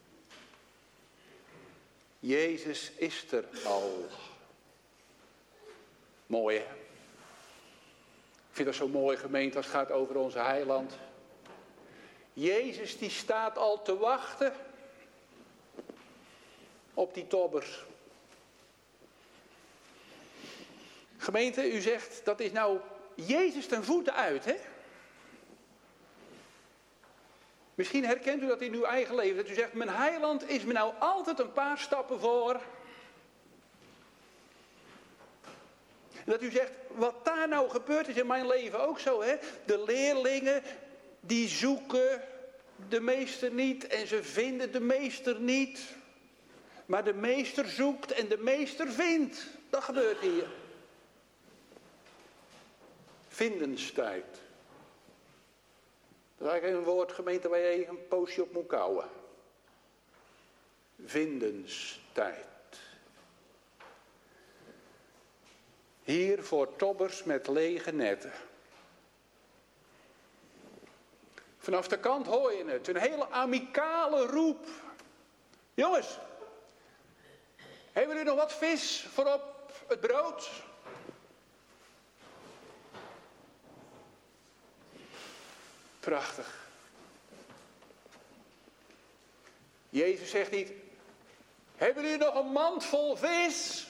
Jezus is er al. Mooi, hè? Ik vind dat zo mooi, gemeente, als het gaat over onze heiland. Jezus die staat al te wachten op die tobbers. Gemeente, u zegt, dat is nou Jezus ten voeten uit, hè? Misschien herkent u dat in uw eigen leven. Dat u zegt, mijn heiland is me nou altijd een paar stappen voor. En dat u zegt, wat daar nou gebeurt is in mijn leven ook zo, hè? De leerlingen, die zoeken de meester niet en ze vinden de meester niet. Maar de meester zoekt en de meester vindt. Dat gebeurt hier. Vindenstijd. Dat is eigenlijk een woord, gemeente, waar je even een poosje op moet kouwen. Vindenstijd. Hier voor tobbers met lege netten. Vanaf de kant hoor je het. Een hele amicale roep. Jongens. Hebben jullie nog wat vis voor op het brood? Prachtig. Jezus zegt niet, hebben jullie nog een mand vol vis?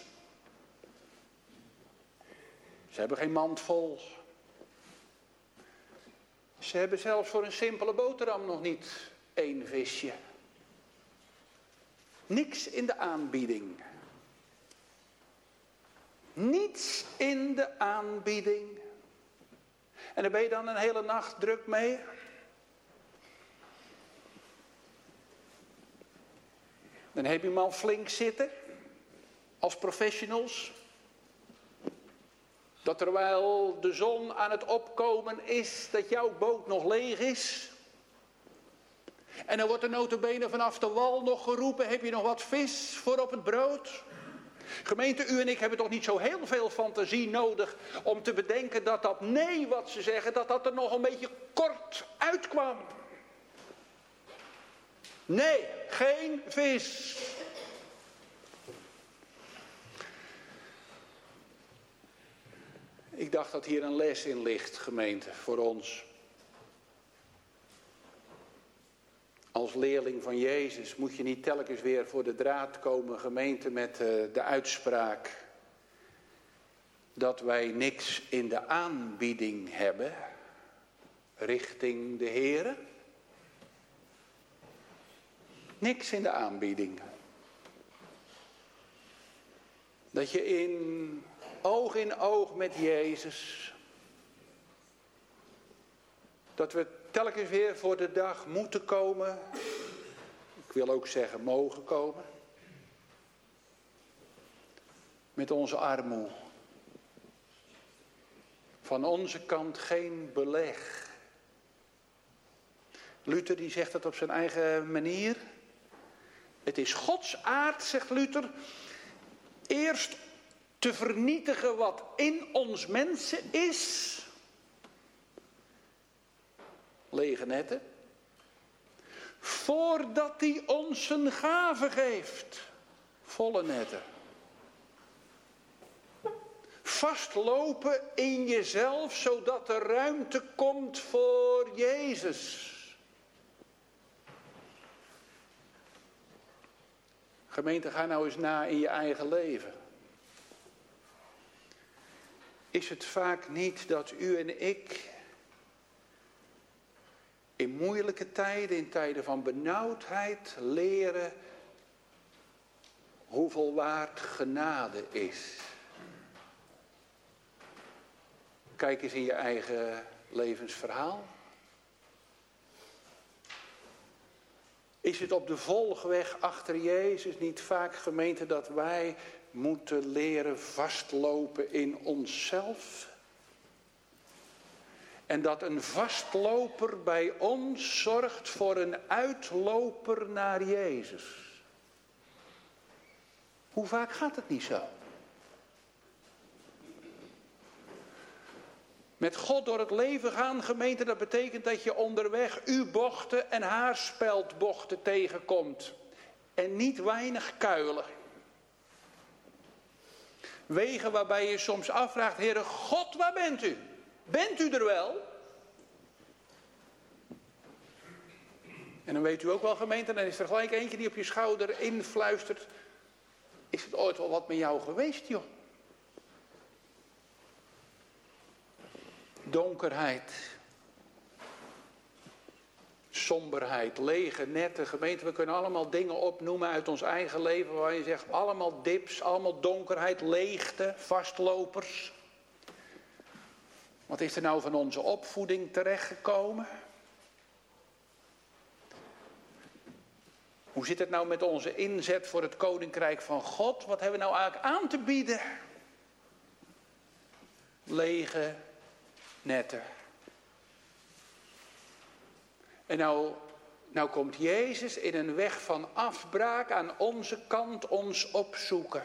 Ze hebben geen mand vol. Ze hebben zelfs voor een simpele boterham nog niet 1 visje. Niks in de aanbieding. Niets in de aanbieding. En daar ben je dan een hele nacht druk mee. Dan heb je hem al flink zitten. Als professionals. Dat terwijl de zon aan het opkomen is, dat jouw boot nog leeg is. En dan wordt er nota bene vanaf de wal nog geroepen, heb je nog wat vis voor op het brood? Gemeente, u en ik hebben toch niet zo heel veel fantasie nodig om te bedenken dat dat nee wat ze zeggen, dat er nog een beetje kort uitkwam. Nee, geen vis. Ik dacht dat hier een les in ligt, gemeente, voor ons. Als leerling van Jezus moet je niet telkens weer voor de draad komen, gemeente, met de uitspraak dat wij niks in de aanbieding hebben richting de Here. Niks in de aanbieding. Dat je in oog met Jezus, dat we telkens weer voor de dag moeten komen. Ik wil ook zeggen mogen komen. Met onze armoe. Van onze kant geen beleg. Luther die zegt dat op zijn eigen manier. Het is Gods aard, zegt Luther, eerst te vernietigen wat in ons mensen is. Lege netten. Voordat hij ons een gave geeft. Volle netten. Vastlopen in jezelf, zodat er ruimte komt voor Jezus. Gemeente, ga nou eens na in je eigen leven. Is het vaak niet dat u en ik in moeilijke tijden, in tijden van benauwdheid, leren hoeveel waard genade is? Kijk eens in je eigen levensverhaal. Is het op de volgweg achter Jezus niet vaak, gemeente, dat wij moeten leren vastlopen in onszelf? En dat een vastloper bij ons zorgt voor een uitloper naar Jezus. Hoe vaak gaat het niet zo? Met God door het leven gaan, gemeente, dat betekent dat je onderweg U-bochten en haarspeldbochten tegenkomt. En niet weinig kuilen. Wegen waarbij je soms afvraagt, Heere God, waar bent u? Bent u er wel? En dan weet u ook wel, gemeente, dan is er gelijk eentje die op je schouder influistert. Is het ooit wel wat met jou geweest, joh? Donkerheid. Somberheid, lege netten. Gemeente, we kunnen allemaal dingen opnoemen uit ons eigen leven waar je zegt, allemaal dips, allemaal donkerheid, leegte, vastlopers. Wat is er nou van onze opvoeding terechtgekomen? Hoe zit het nou met onze inzet voor het koninkrijk van God? Wat hebben we nou eigenlijk aan te bieden? Lege netten. En nou komt Jezus in een weg van afbraak aan onze kant ons opzoeken.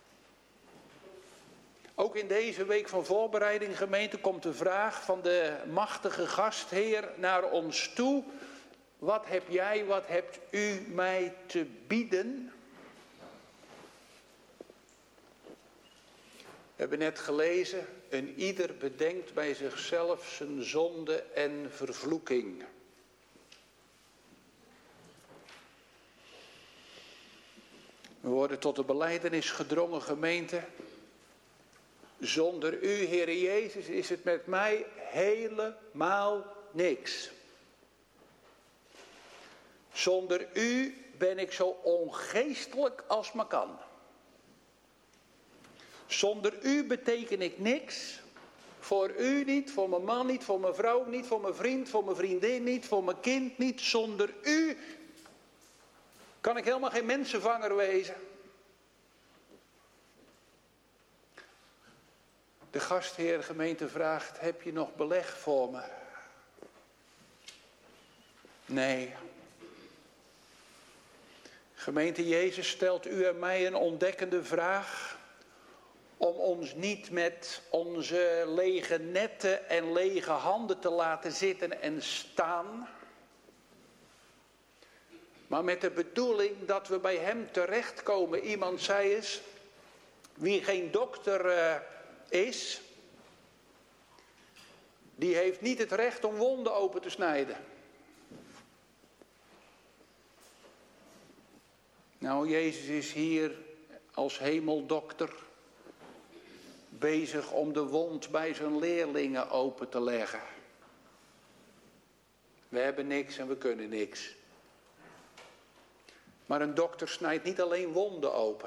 Ook in deze week van voorbereiding, gemeente, komt de vraag van de machtige gastheer naar ons toe. Wat heb jij, wat hebt u mij te bieden? We hebben net gelezen, een ieder bedenkt bij zichzelf zijn zonde en vervloeking. We worden tot de belijdenis gedrongen, gemeente. Zonder u, Heere Jezus, is het met mij helemaal niks. Zonder u ben ik zo ongeestelijk als maar kan. Zonder u beteken ik niks. Voor u niet, voor mijn man niet, voor mijn vrouw niet, voor mijn vriend, voor mijn vriendin niet, voor mijn kind niet. Zonder u kan ik helemaal geen mensenvanger wezen. De gastheer gemeente vraagt, heb je nog beleg voor me? Nee. Gemeente, Jezus stelt u en mij een ontdekkende vraag. Om ons niet met onze lege netten en lege handen te laten zitten en staan. Maar met de bedoeling dat we bij hem terechtkomen. Iemand zei eens, wie geen dokter is, die heeft niet het recht om wonden open te snijden. Nou, Jezus is hier als hemeldokter bezig om de wond bij zijn leerlingen open te leggen. We hebben niks en we kunnen niks. Maar een dokter snijdt niet alleen wonden open.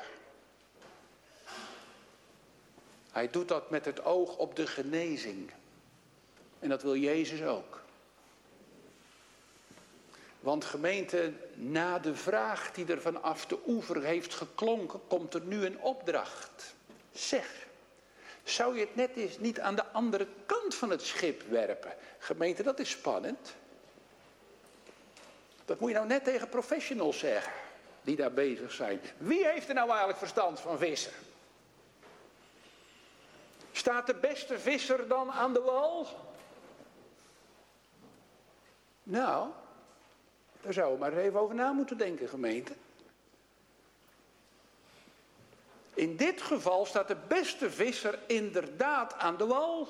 Hij doet dat met het oog op de genezing. En dat wil Jezus ook. Want gemeente, na de vraag die er vanaf de oever heeft geklonken, komt er nu een opdracht. Zeg, zou je het net eens niet aan de andere kant van het schip werpen? Gemeente, dat is spannend. Dat moet je nou net tegen professionals zeggen, die daar bezig zijn. Wie heeft er nou eigenlijk verstand van vissen? Staat de beste visser dan aan de wal? Nou, daar zouden we maar even over na moeten denken, gemeente. In dit geval staat de beste visser inderdaad aan de wal.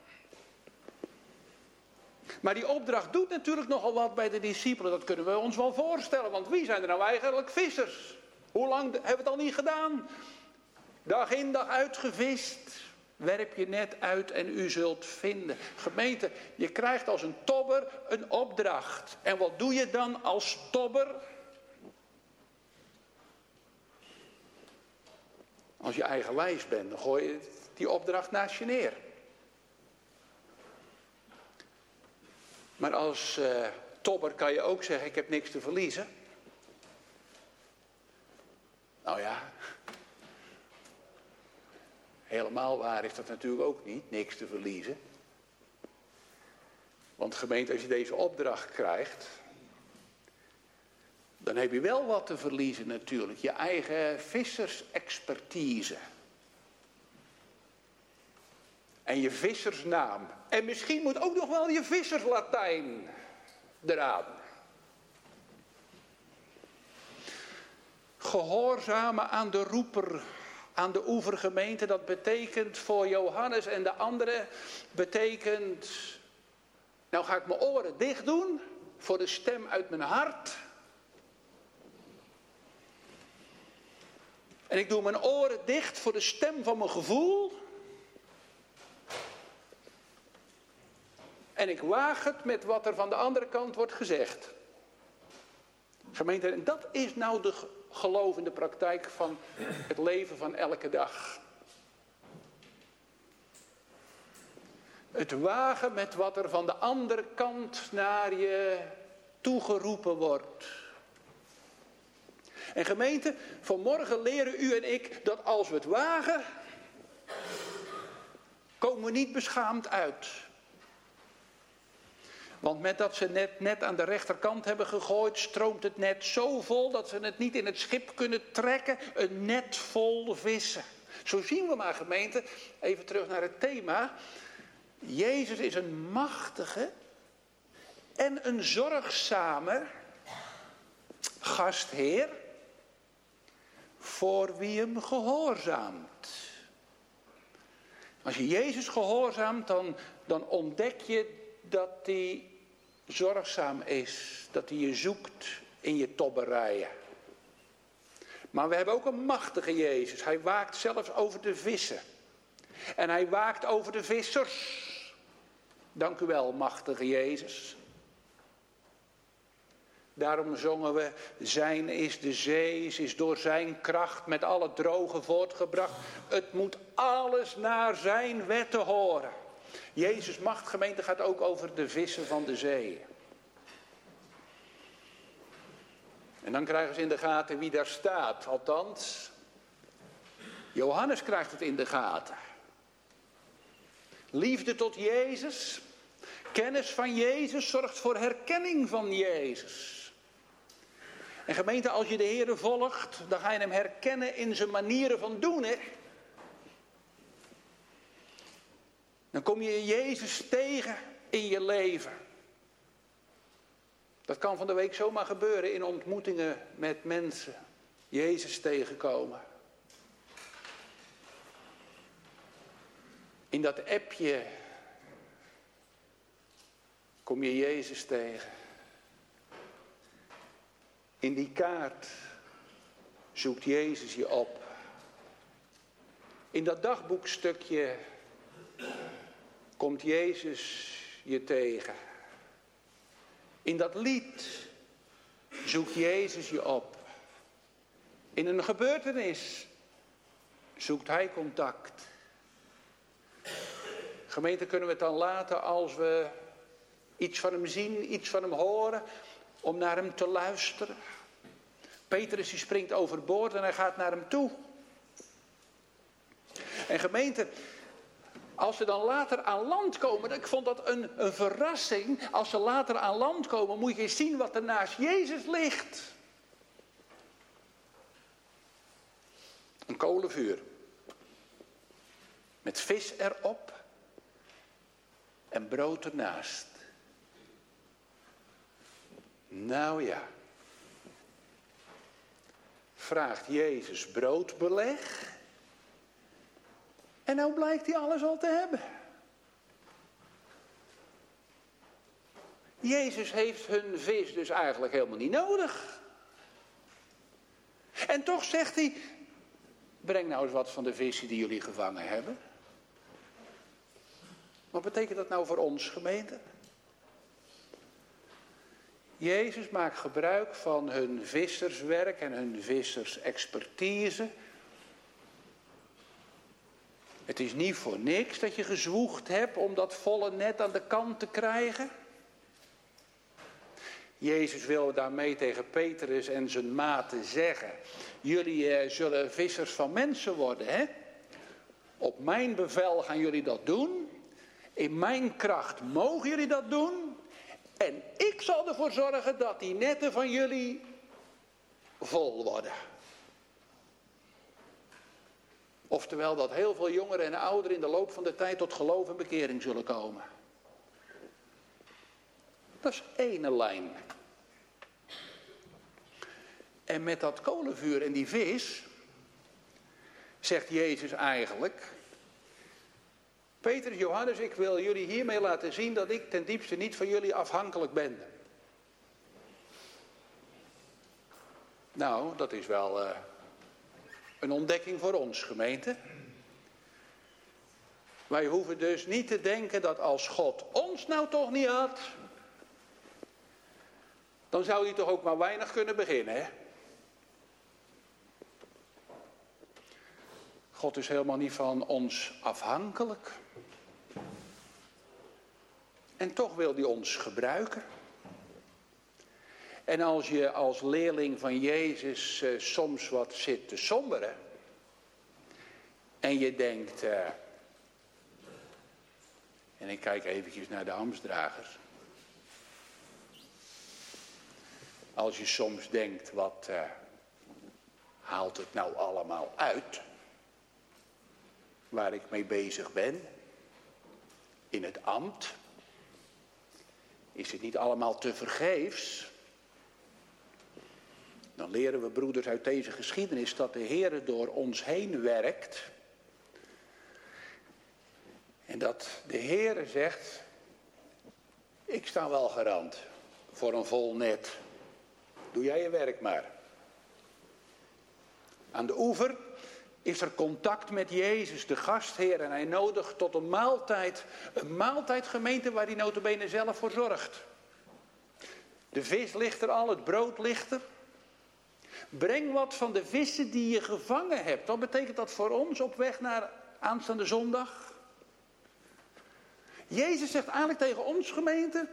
Maar die opdracht doet natuurlijk nogal wat bij de discipelen. Dat kunnen we ons wel voorstellen. Want wie zijn er nou eigenlijk vissers? Hoe lang hebben we het al niet gedaan? Dag in dag uit gevist. Werp je net uit en u zult vinden. Gemeente, je krijgt als een tobber een opdracht. En wat doe je dan als tobber? Als je eigenwijs bent, dan gooi je die opdracht naast je neer. Maar als tobber kan je ook zeggen, ik heb niks te verliezen. Nou ja, helemaal waar is dat natuurlijk ook niet, niks te verliezen. Want gemeente, als je deze opdracht krijgt, dan heb je wel wat te verliezen natuurlijk. Je eigen vissersexpertise. En je vissersnaam. En misschien moet ook nog wel je visserslatijn eraan. Gehoorzamen aan de roeper, aan de oevergemeente. Dat betekent voor Johannes en de anderen, betekent, nou ga ik mijn oren dicht doen voor de stem uit mijn hart. En ik doe mijn oren dicht voor de stem van mijn gevoel. En ik waag het met wat er van de andere kant wordt gezegd. Gemeente, en dat is nou de gelovende praktijk van het leven van elke dag. Het wagen met wat er van de andere kant naar je toegeroepen wordt. En gemeente, vanmorgen leren u en ik dat als we het wagen, komen we niet beschaamd uit. Want met dat ze net aan de rechterkant hebben gegooid, stroomt het net zo vol dat ze het niet in het schip kunnen trekken. Een net vol vissen. Zo zien we maar, gemeente, even terug naar het thema. Jezus is een machtige en een zorgzame gastheer voor wie hem gehoorzaamt. Als je Jezus gehoorzaamt, dan ontdek je dat hij zorgzaam is. Dat hij je zoekt in je tobberijen. Maar we hebben ook een machtige Jezus. Hij waakt zelfs over de vissen. En hij waakt over de vissers. Dank u wel, machtige Jezus. Daarom zongen we, zijn is de zee, ze is door zijn kracht met alle drogen voortgebracht. Het moet alles naar zijn wetten horen. Jezus' machtgemeente gaat ook over de vissen van de zee. En dan krijgen ze in de gaten wie daar staat. Althans, Johannes krijgt het in de gaten. Liefde tot Jezus, kennis van Jezus zorgt voor herkenning van Jezus. En gemeente, als je de Heere volgt, dan ga je hem herkennen in zijn manieren van doen, hè. Dan kom je Jezus tegen in je leven. Dat kan van de week zomaar gebeuren in ontmoetingen met mensen. Jezus tegenkomen. In dat appje kom je Jezus tegen. In die kaart zoekt Jezus je op. In dat dagboekstukje komt Jezus je tegen. In dat lied zoekt Jezus je op. In een gebeurtenis zoekt hij contact. Gemeente, kunnen we het dan laten als we iets van hem zien, iets van hem horen, om naar hem te luisteren? Petrus die springt overboord en hij gaat naar hem toe. En gemeente, als ze dan later aan land komen, ik vond dat een verrassing. Als ze later aan land komen, moet je eens zien wat er naast Jezus ligt. Een kolenvuur. Met vis erop. En brood ernaast. Nou ja. Vraagt Jezus broodbeleg. En nou blijkt hij alles al te hebben. Jezus heeft hun vis dus eigenlijk helemaal niet nodig. En toch zegt hij, breng nou eens wat van de vissen die jullie gevangen hebben. Wat betekent dat nou voor ons, gemeente? Jezus maakt gebruik van hun visserswerk en hun vissersexpertise. Het is niet voor niks dat je gezwoegd hebt om dat volle net aan de kant te krijgen. Jezus wil daarmee tegen Petrus en zijn maten zeggen: jullie zullen vissers van mensen worden, hè? Op mijn bevel gaan jullie dat doen. In mijn kracht mogen jullie dat doen. En ik zal ervoor zorgen dat die netten van jullie vol worden. Oftewel dat heel veel jongeren en ouderen in de loop van de tijd tot geloof en bekering zullen komen. Dat is ene lijn. En met dat kolenvuur en die vis zegt Jezus eigenlijk: Petrus, Johannes, ik wil jullie hiermee laten zien dat ik ten diepste niet van jullie afhankelijk ben. Nou, dat is wel een ontdekking voor ons, gemeente. Wij hoeven dus niet te denken dat als God ons nou toch niet had, dan zou hij toch ook maar weinig kunnen beginnen, hè? God is helemaal niet van ons afhankelijk. En toch wil hij ons gebruiken. En als je als leerling van Jezus soms wat zit te somberen. En je denkt, en ik kijk eventjes naar de ambtsdragers. Als je soms denkt, wat haalt het nou allemaal uit? Waar ik mee bezig ben. In het ambt. Is het niet allemaal te vergeefs? Dan leren we, broeders, uit deze geschiedenis dat de Heer door ons heen werkt. En dat de Heer zegt: ik sta wel garant voor een vol net. Doe jij je werk maar. Aan de oever is er contact met Jezus, de gastheer. En hij nodigt tot een maaltijd. Een maaltijd, gemeente, waar hij nota bene zelf voor zorgt. De vis ligt er al, het brood ligt er. Breng wat van de vissen die je gevangen hebt. Wat betekent dat voor ons op weg naar aanstaande zondag? Jezus zegt eigenlijk tegen ons, gemeente,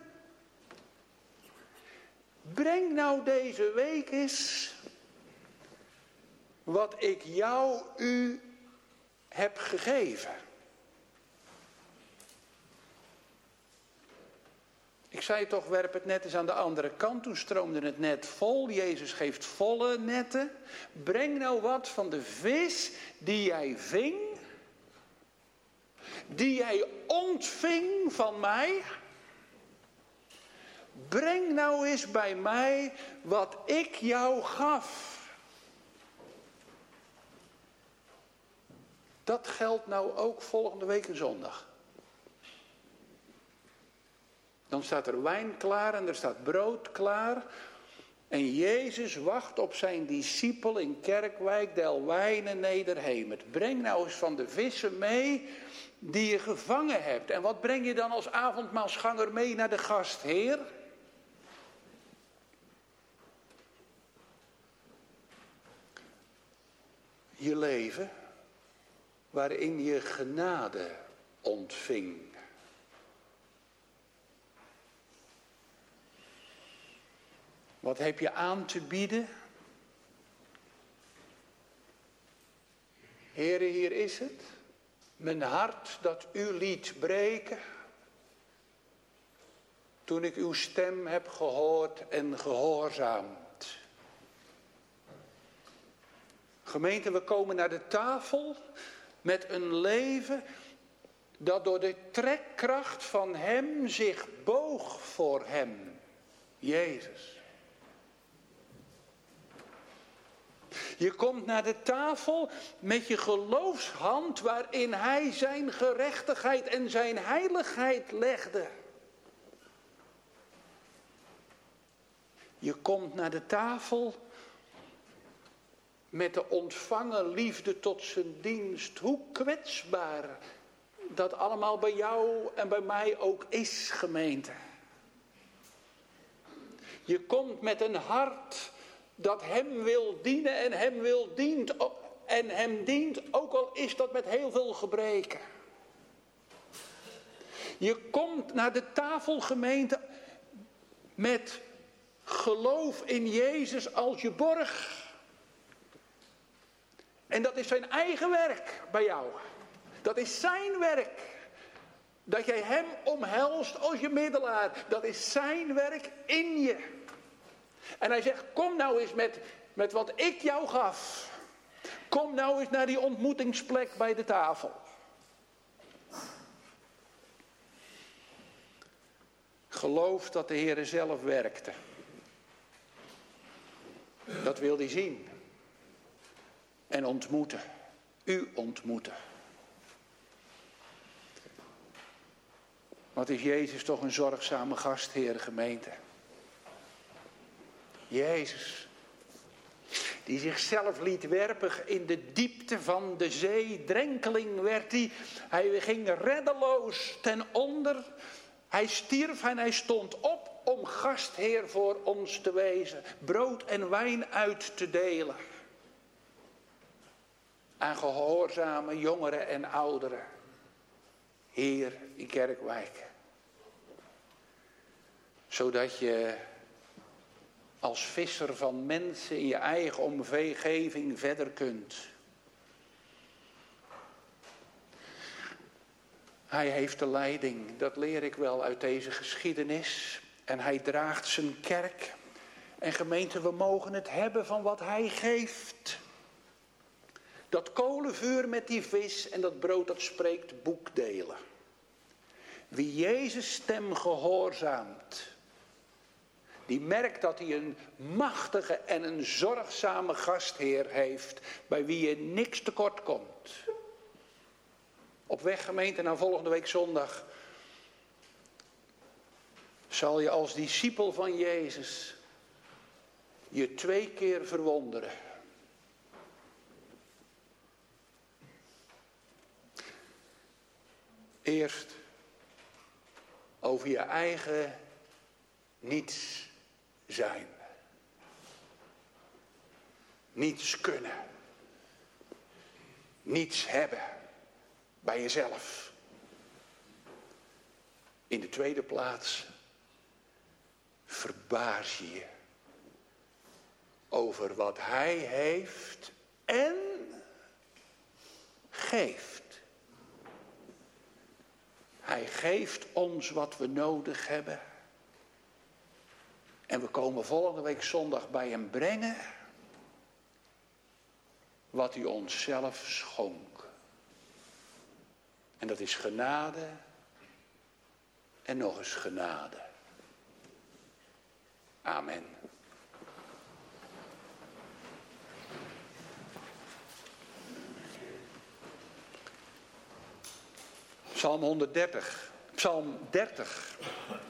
breng nou deze week eens wat ik u heb gegeven. Ik zei toch, werp het net eens aan de andere kant. Toen stroomde het net vol. Jezus geeft volle netten. Breng nou wat van de vis die jij ving. Die jij ontving van mij. Breng nou eens bij mij wat ik jou gaf. Dat geldt nou ook volgende week zondag. Dan staat er wijn klaar en er staat brood klaar. En Jezus wacht op zijn discipel in Kerkwijk, Delwijnen, Nederhemert. Breng nou eens van de vissen mee die je gevangen hebt. En wat breng je dan als avondmaalsganger mee naar de gastheer? Je leven waarin je genade ontving. Wat heb je aan te bieden? Heere, hier is het. Mijn hart dat u liet breken. Toen ik uw stem heb gehoord en gehoorzaamd. Gemeente, we komen naar de tafel met een leven dat door de trekkracht van hem zich boog voor hem. Jezus. Je komt naar de tafel met je geloofshand waarin hij zijn gerechtigheid en zijn heiligheid legde. Je komt naar de tafel met de ontvangen liefde tot zijn dienst. Hoe kwetsbaar dat allemaal bij jou en bij mij ook is, gemeente. Je komt met een hart dat hem wil dienen en hem wil dient en hem dient, ook al is dat met heel veel gebreken. Je komt naar de tafel, gemeente, met geloof in Jezus als je borg. En dat is zijn eigen werk bij jou. Dat is zijn werk. Dat jij hem omhelst als je middelaar. Dat is zijn werk in je. En hij zegt, kom nou eens met wat ik jou gaf. Kom nou eens naar die ontmoetingsplek bij de tafel. Geloof dat de Heere zelf werkte. Dat wil hij zien. En ontmoeten. U ontmoeten. Wat is Jezus toch een zorgzame gastheer, gemeente. Jezus, die zichzelf liet werpen in de diepte van de zee. Drenkeling werd hij. Hij ging reddeloos ten onder. Hij stierf en hij stond op om gastheer voor ons te wezen. Brood en wijn uit te delen. Aan gehoorzame jongeren en ouderen. Hier in Kerkwijk. Zodat je als visser van mensen in je eigen omgeving verder kunt. Hij heeft de leiding, dat leer ik wel uit deze geschiedenis. En hij draagt zijn kerk. En gemeente, we mogen het hebben van wat hij geeft. Dat kolenvuur met die vis en dat brood dat spreekt boekdelen. Wie Jezus' stem gehoorzaamt. Die merkt dat hij een machtige en een zorgzame gastheer heeft. Bij wie je niks tekort komt. Op weg, gemeente, naar volgende week zondag. Zal je als discipel van Jezus je 2 keer verwonderen. Eerst over je eigen niets zijn. Niets kunnen. Niets hebben bij jezelf. In de tweede plaats verbaas je over wat hij heeft en geeft. Hij geeft ons wat we nodig hebben. En we komen volgende week zondag bij hem brengen wat hij ons zelf schonk. En dat is genade en nog eens genade. Amen. Psalm 30.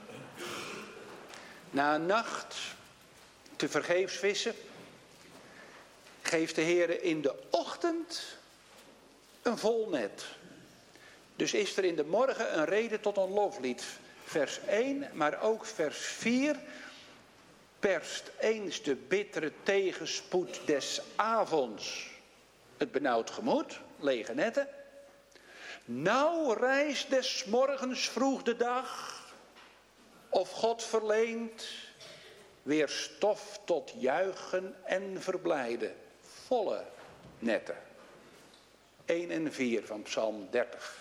Na een nacht te vergeefs vissen, geeft de Heere in de ochtend een vol net. Dus is er in de morgen een reden tot een loflied. Vers 1, maar ook vers 4. Perst eens de bittere tegenspoed des avonds het benauwd gemoed, lege netten. Nou rijst des morgens vroeg de dag, of God verleent weer stof tot juichen en verblijden. Volle netten. 1 en 4 van Psalm 30.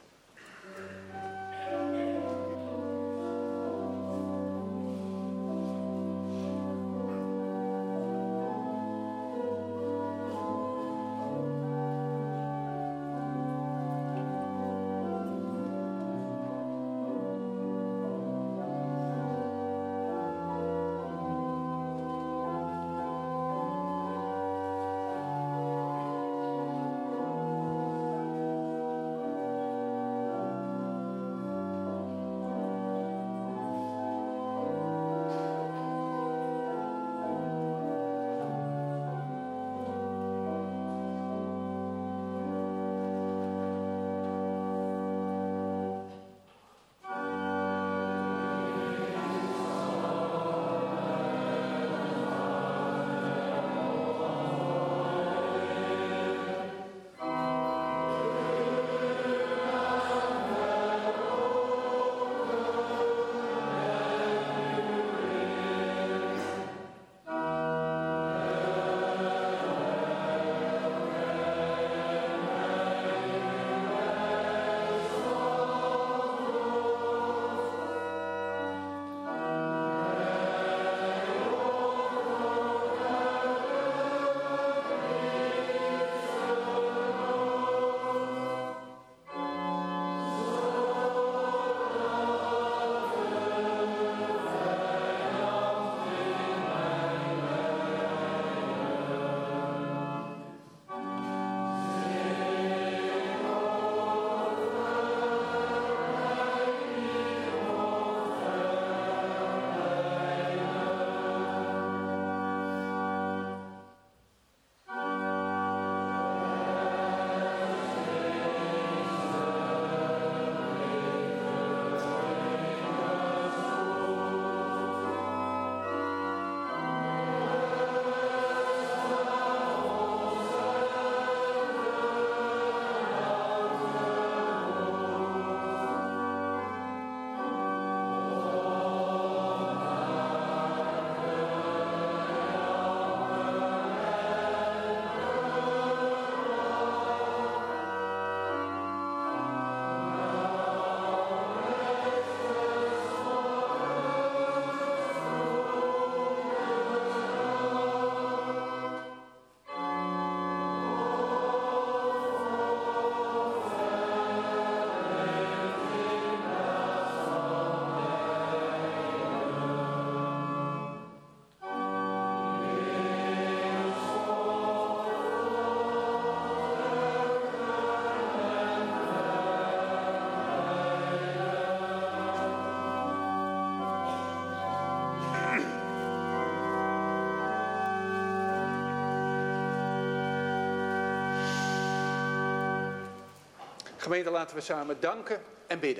Gemeente, laten we samen danken en bidden.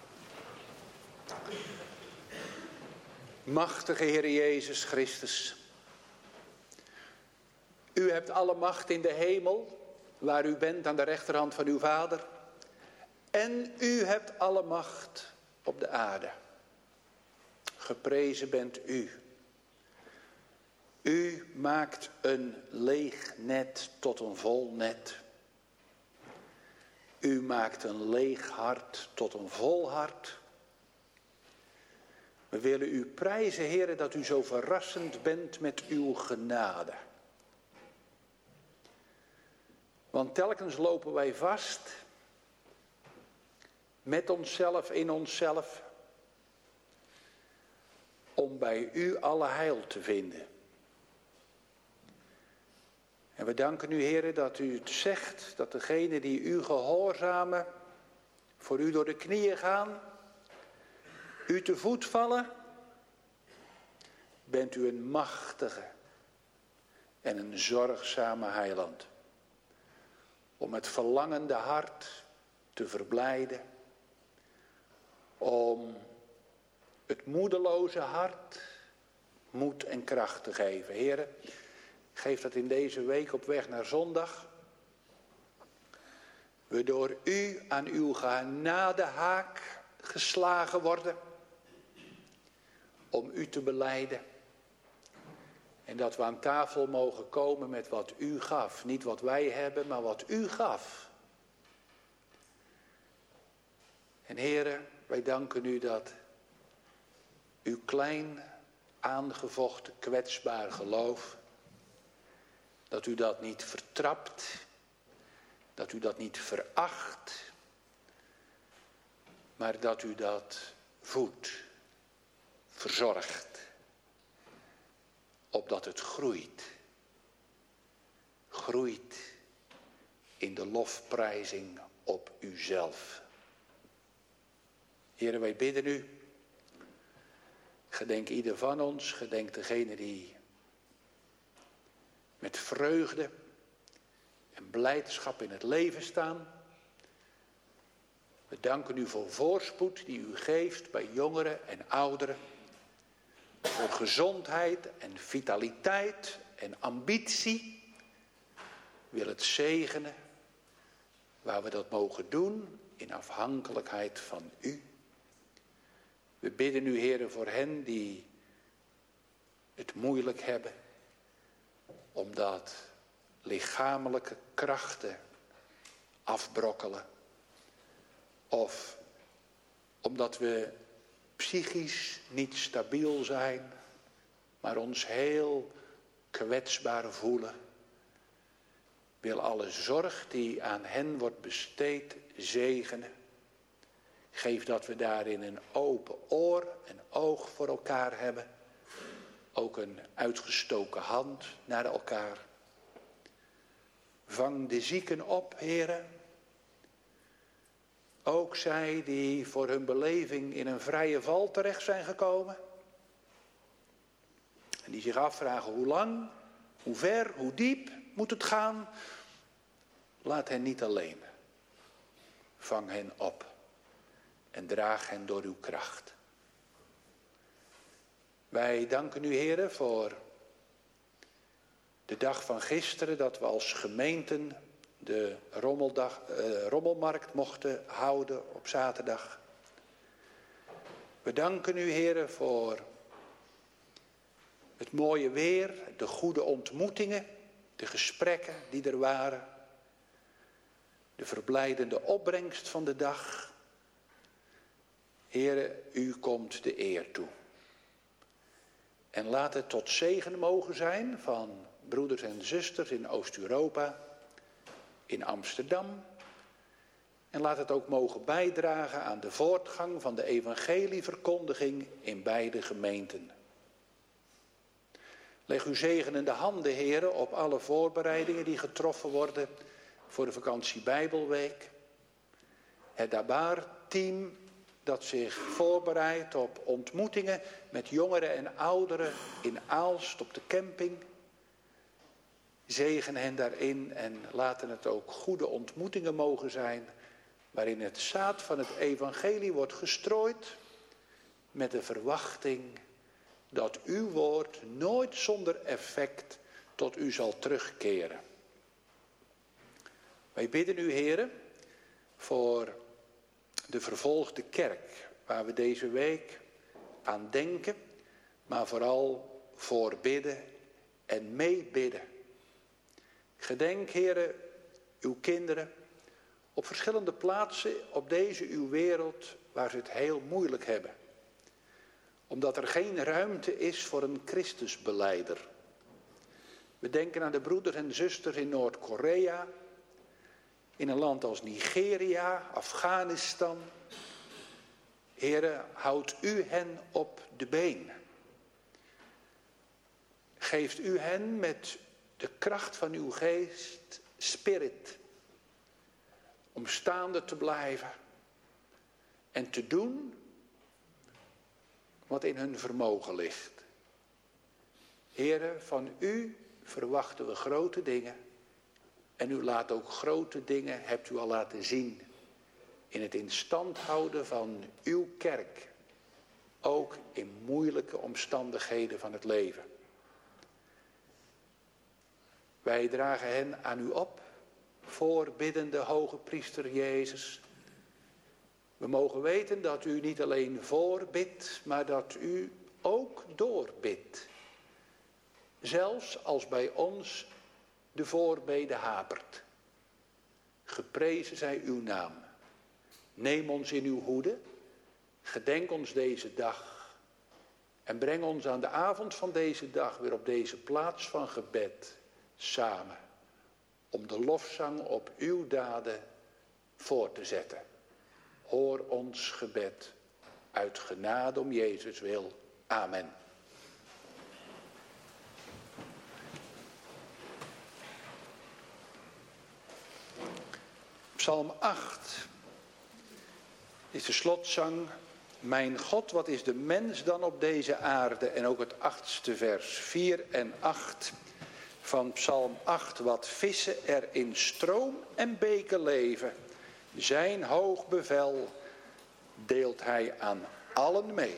Machtige Heer Jezus Christus. U hebt alle macht in de hemel, waar u bent aan de rechterhand van uw Vader. En u hebt alle macht op de aarde. Geprezen bent u. U maakt een leeg net tot een vol net. U maakt een leeg hart tot een vol hart. We willen u prijzen, Heere, dat u zo verrassend bent met uw genade. Want telkens lopen wij vast met onszelf, in onszelf, om bij u alle heil te vinden. En we danken u, Heere, dat u het zegt, dat degenen die u gehoorzamen, voor u door de knieën gaan, u te voet vallen, bent u een machtige en een zorgzame heiland. Om het verlangende hart te verblijden, om het moedeloze hart moed en kracht te geven. Heere, geef dat in deze week op weg naar zondag. We door u aan uw genadehaak geslagen worden. Om u te belijden. En dat we aan tafel mogen komen met wat u gaf. Niet wat wij hebben, maar wat u gaf. En Heere, wij danken u dat uw klein, aangevochten, kwetsbaar geloof, dat u dat niet vertrapt, dat u dat niet veracht, maar dat u dat voedt, verzorgt, opdat het groeit. Groeit in de lofprijzing op uzelf. Heere, wij bidden u, gedenk ieder van ons, gedenk degene die met vreugde en blijdschap in het leven staan. We danken u voor voorspoed die u geeft bij jongeren en ouderen. Voor gezondheid en vitaliteit en ambitie. Wil het zegenen waar we dat mogen doen in afhankelijkheid van u. We bidden u, Heere, voor hen die het moeilijk hebben. Omdat lichamelijke krachten afbrokkelen. Of omdat we psychisch niet stabiel zijn, maar ons heel kwetsbaar voelen. Wil alle zorg die aan hen wordt besteed zegenen. Geef dat we daarin een open oor en oog voor elkaar hebben. Ook een uitgestoken hand naar elkaar. Vang de zieken op, Heere. Ook zij die voor hun beleving in een vrije val terecht zijn gekomen. En die zich afvragen hoe lang, hoe ver, hoe diep moet het gaan. Laat hen niet alleen. Vang hen op. En draag hen door uw kracht. Wij danken u, Heere, voor de dag van gisteren dat we als gemeenten de rommelmarkt mochten houden op zaterdag. We danken u, Heere, voor het mooie weer, de goede ontmoetingen, de gesprekken die er waren. De verblijdende opbrengst van de dag. Heere, u komt de eer toe. En laat het tot zegen mogen zijn van broeders en zusters in Oost-Europa, in Amsterdam. En laat het ook mogen bijdragen aan de voortgang van de evangelieverkondiging in beide gemeenten. Leg uw zegenende handen, Heere, op alle voorbereidingen die getroffen worden voor de vakantie Bijbelweek. Het Dabar-team dat zich voorbereidt op ontmoetingen met jongeren en ouderen in Aalst op de camping. Zegen hen daarin en laten het ook goede ontmoetingen mogen zijn, waarin het zaad van het evangelie wordt gestrooid met de verwachting dat uw woord nooit zonder effect tot u zal terugkeren. Wij bidden u, Heere, voor de vervolgde kerk waar we deze week aan denken, maar vooral voor bidden en meebidden. Gedenk, Heere, uw kinderen op verschillende plaatsen op deze uw wereld waar ze het heel moeilijk hebben. Omdat er geen ruimte is voor een Christusbelijder. We denken aan de broeders en zusters in Noord-Korea, in een land als Nigeria, Afghanistan. Heere, houdt u hen op de been. Geeft u hen met de kracht van uw geest, spirit, om staande te blijven en te doen wat in hun vermogen ligt. Heere, van u verwachten we grote dingen. En u laat ook grote dingen, hebt u al laten zien, in het instand houden van uw kerk. Ook in moeilijke omstandigheden van het leven. Wij dragen hen aan u op, voorbiddende hoge priester Jezus. We mogen weten dat u niet alleen voorbidt, maar dat u ook doorbidt. Zelfs als bij ons de voorbede hapert. Geprezen zij uw naam. Neem ons in uw hoede. Gedenk ons deze dag. En breng ons aan de avond van deze dag weer op deze plaats van gebed samen. Om de lofzang op uw daden voor te zetten. Hoor ons gebed uit genade om Jezus wil. Amen. Psalm 8 is de slotzang. Mijn God, wat is de mens dan op deze aarde? En ook het 8e vers 4 en 8 van Psalm 8. Wat vissen er in stroom en beken leven. Zijn hoog bevel deelt hij aan allen mee.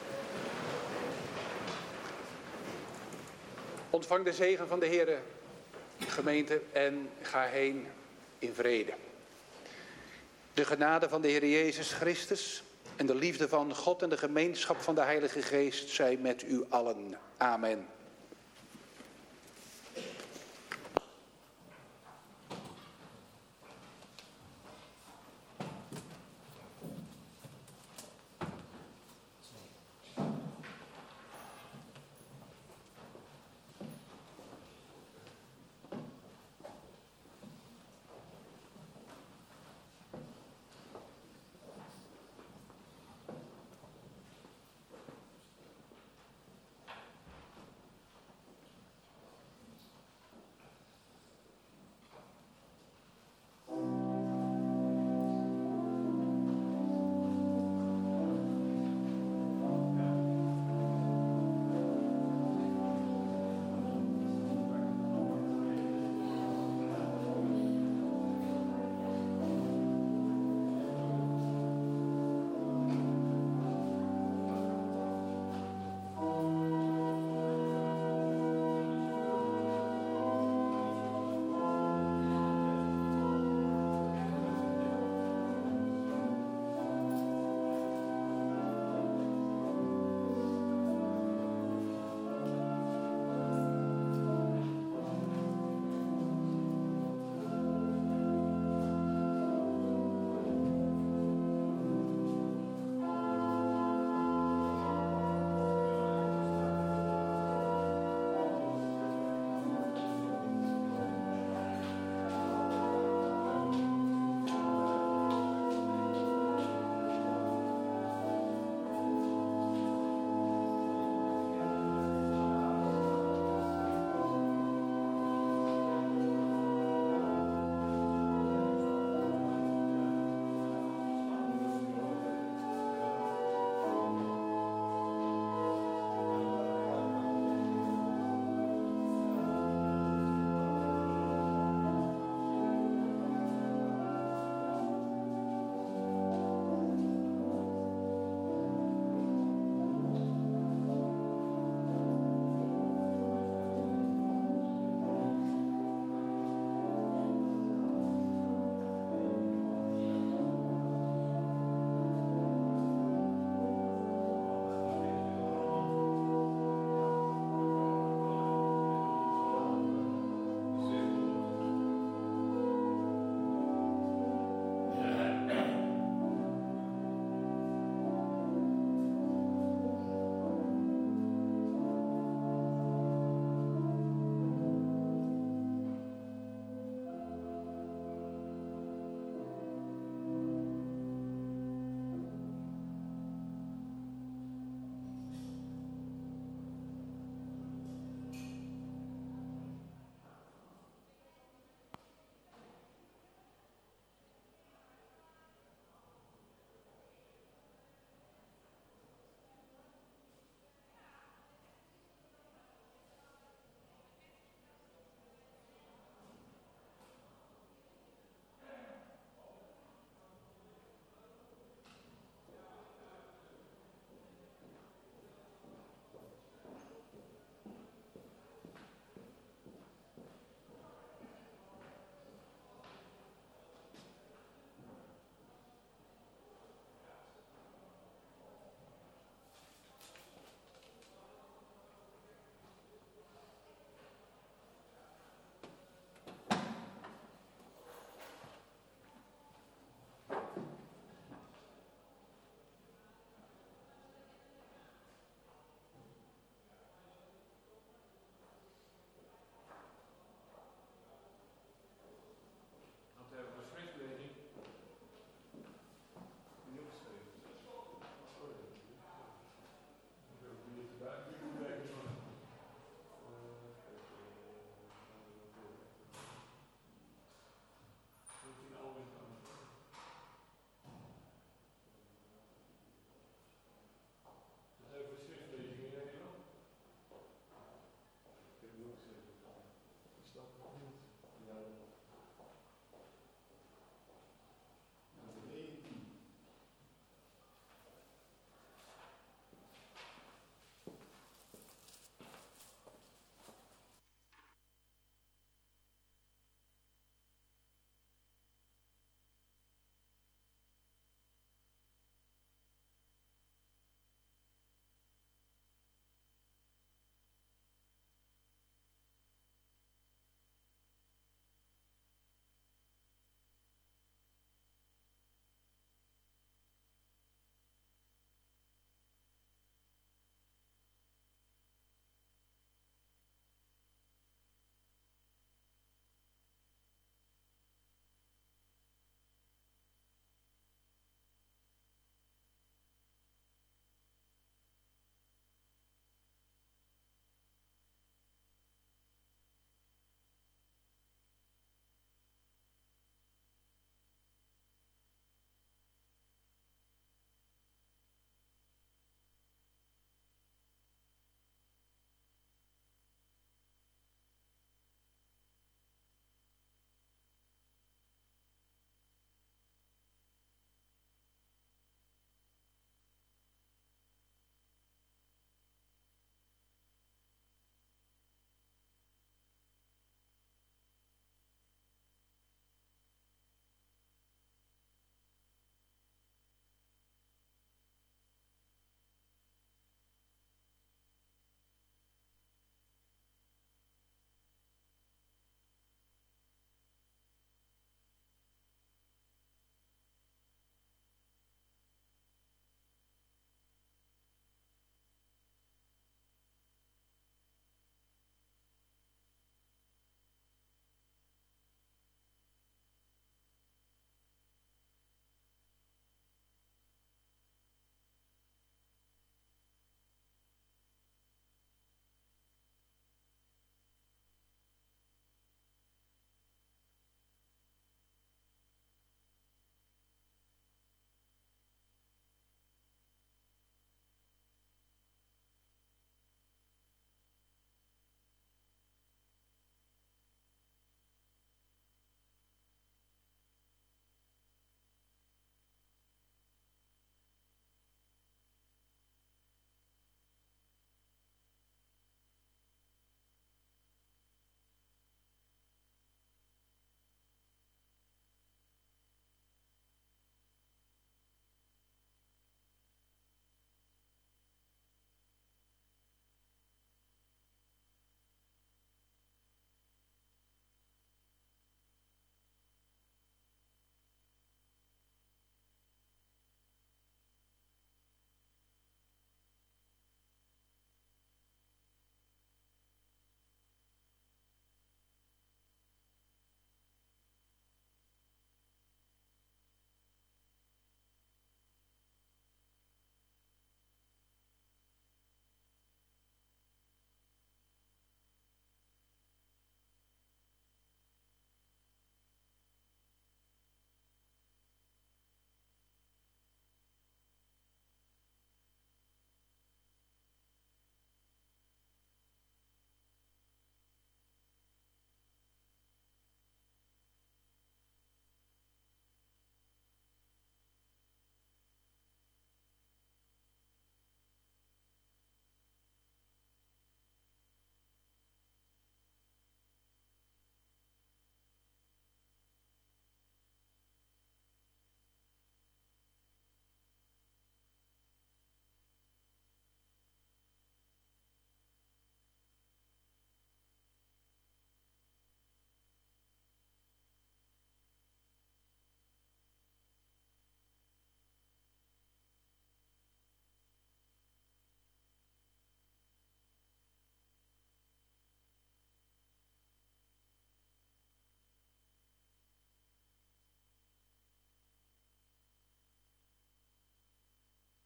Ontvang de zegen van de Heere, gemeente, en ga heen in vrede. De genade van de Heer Jezus Christus en de liefde van God en de gemeenschap van de Heilige Geest zij met u allen. Amen.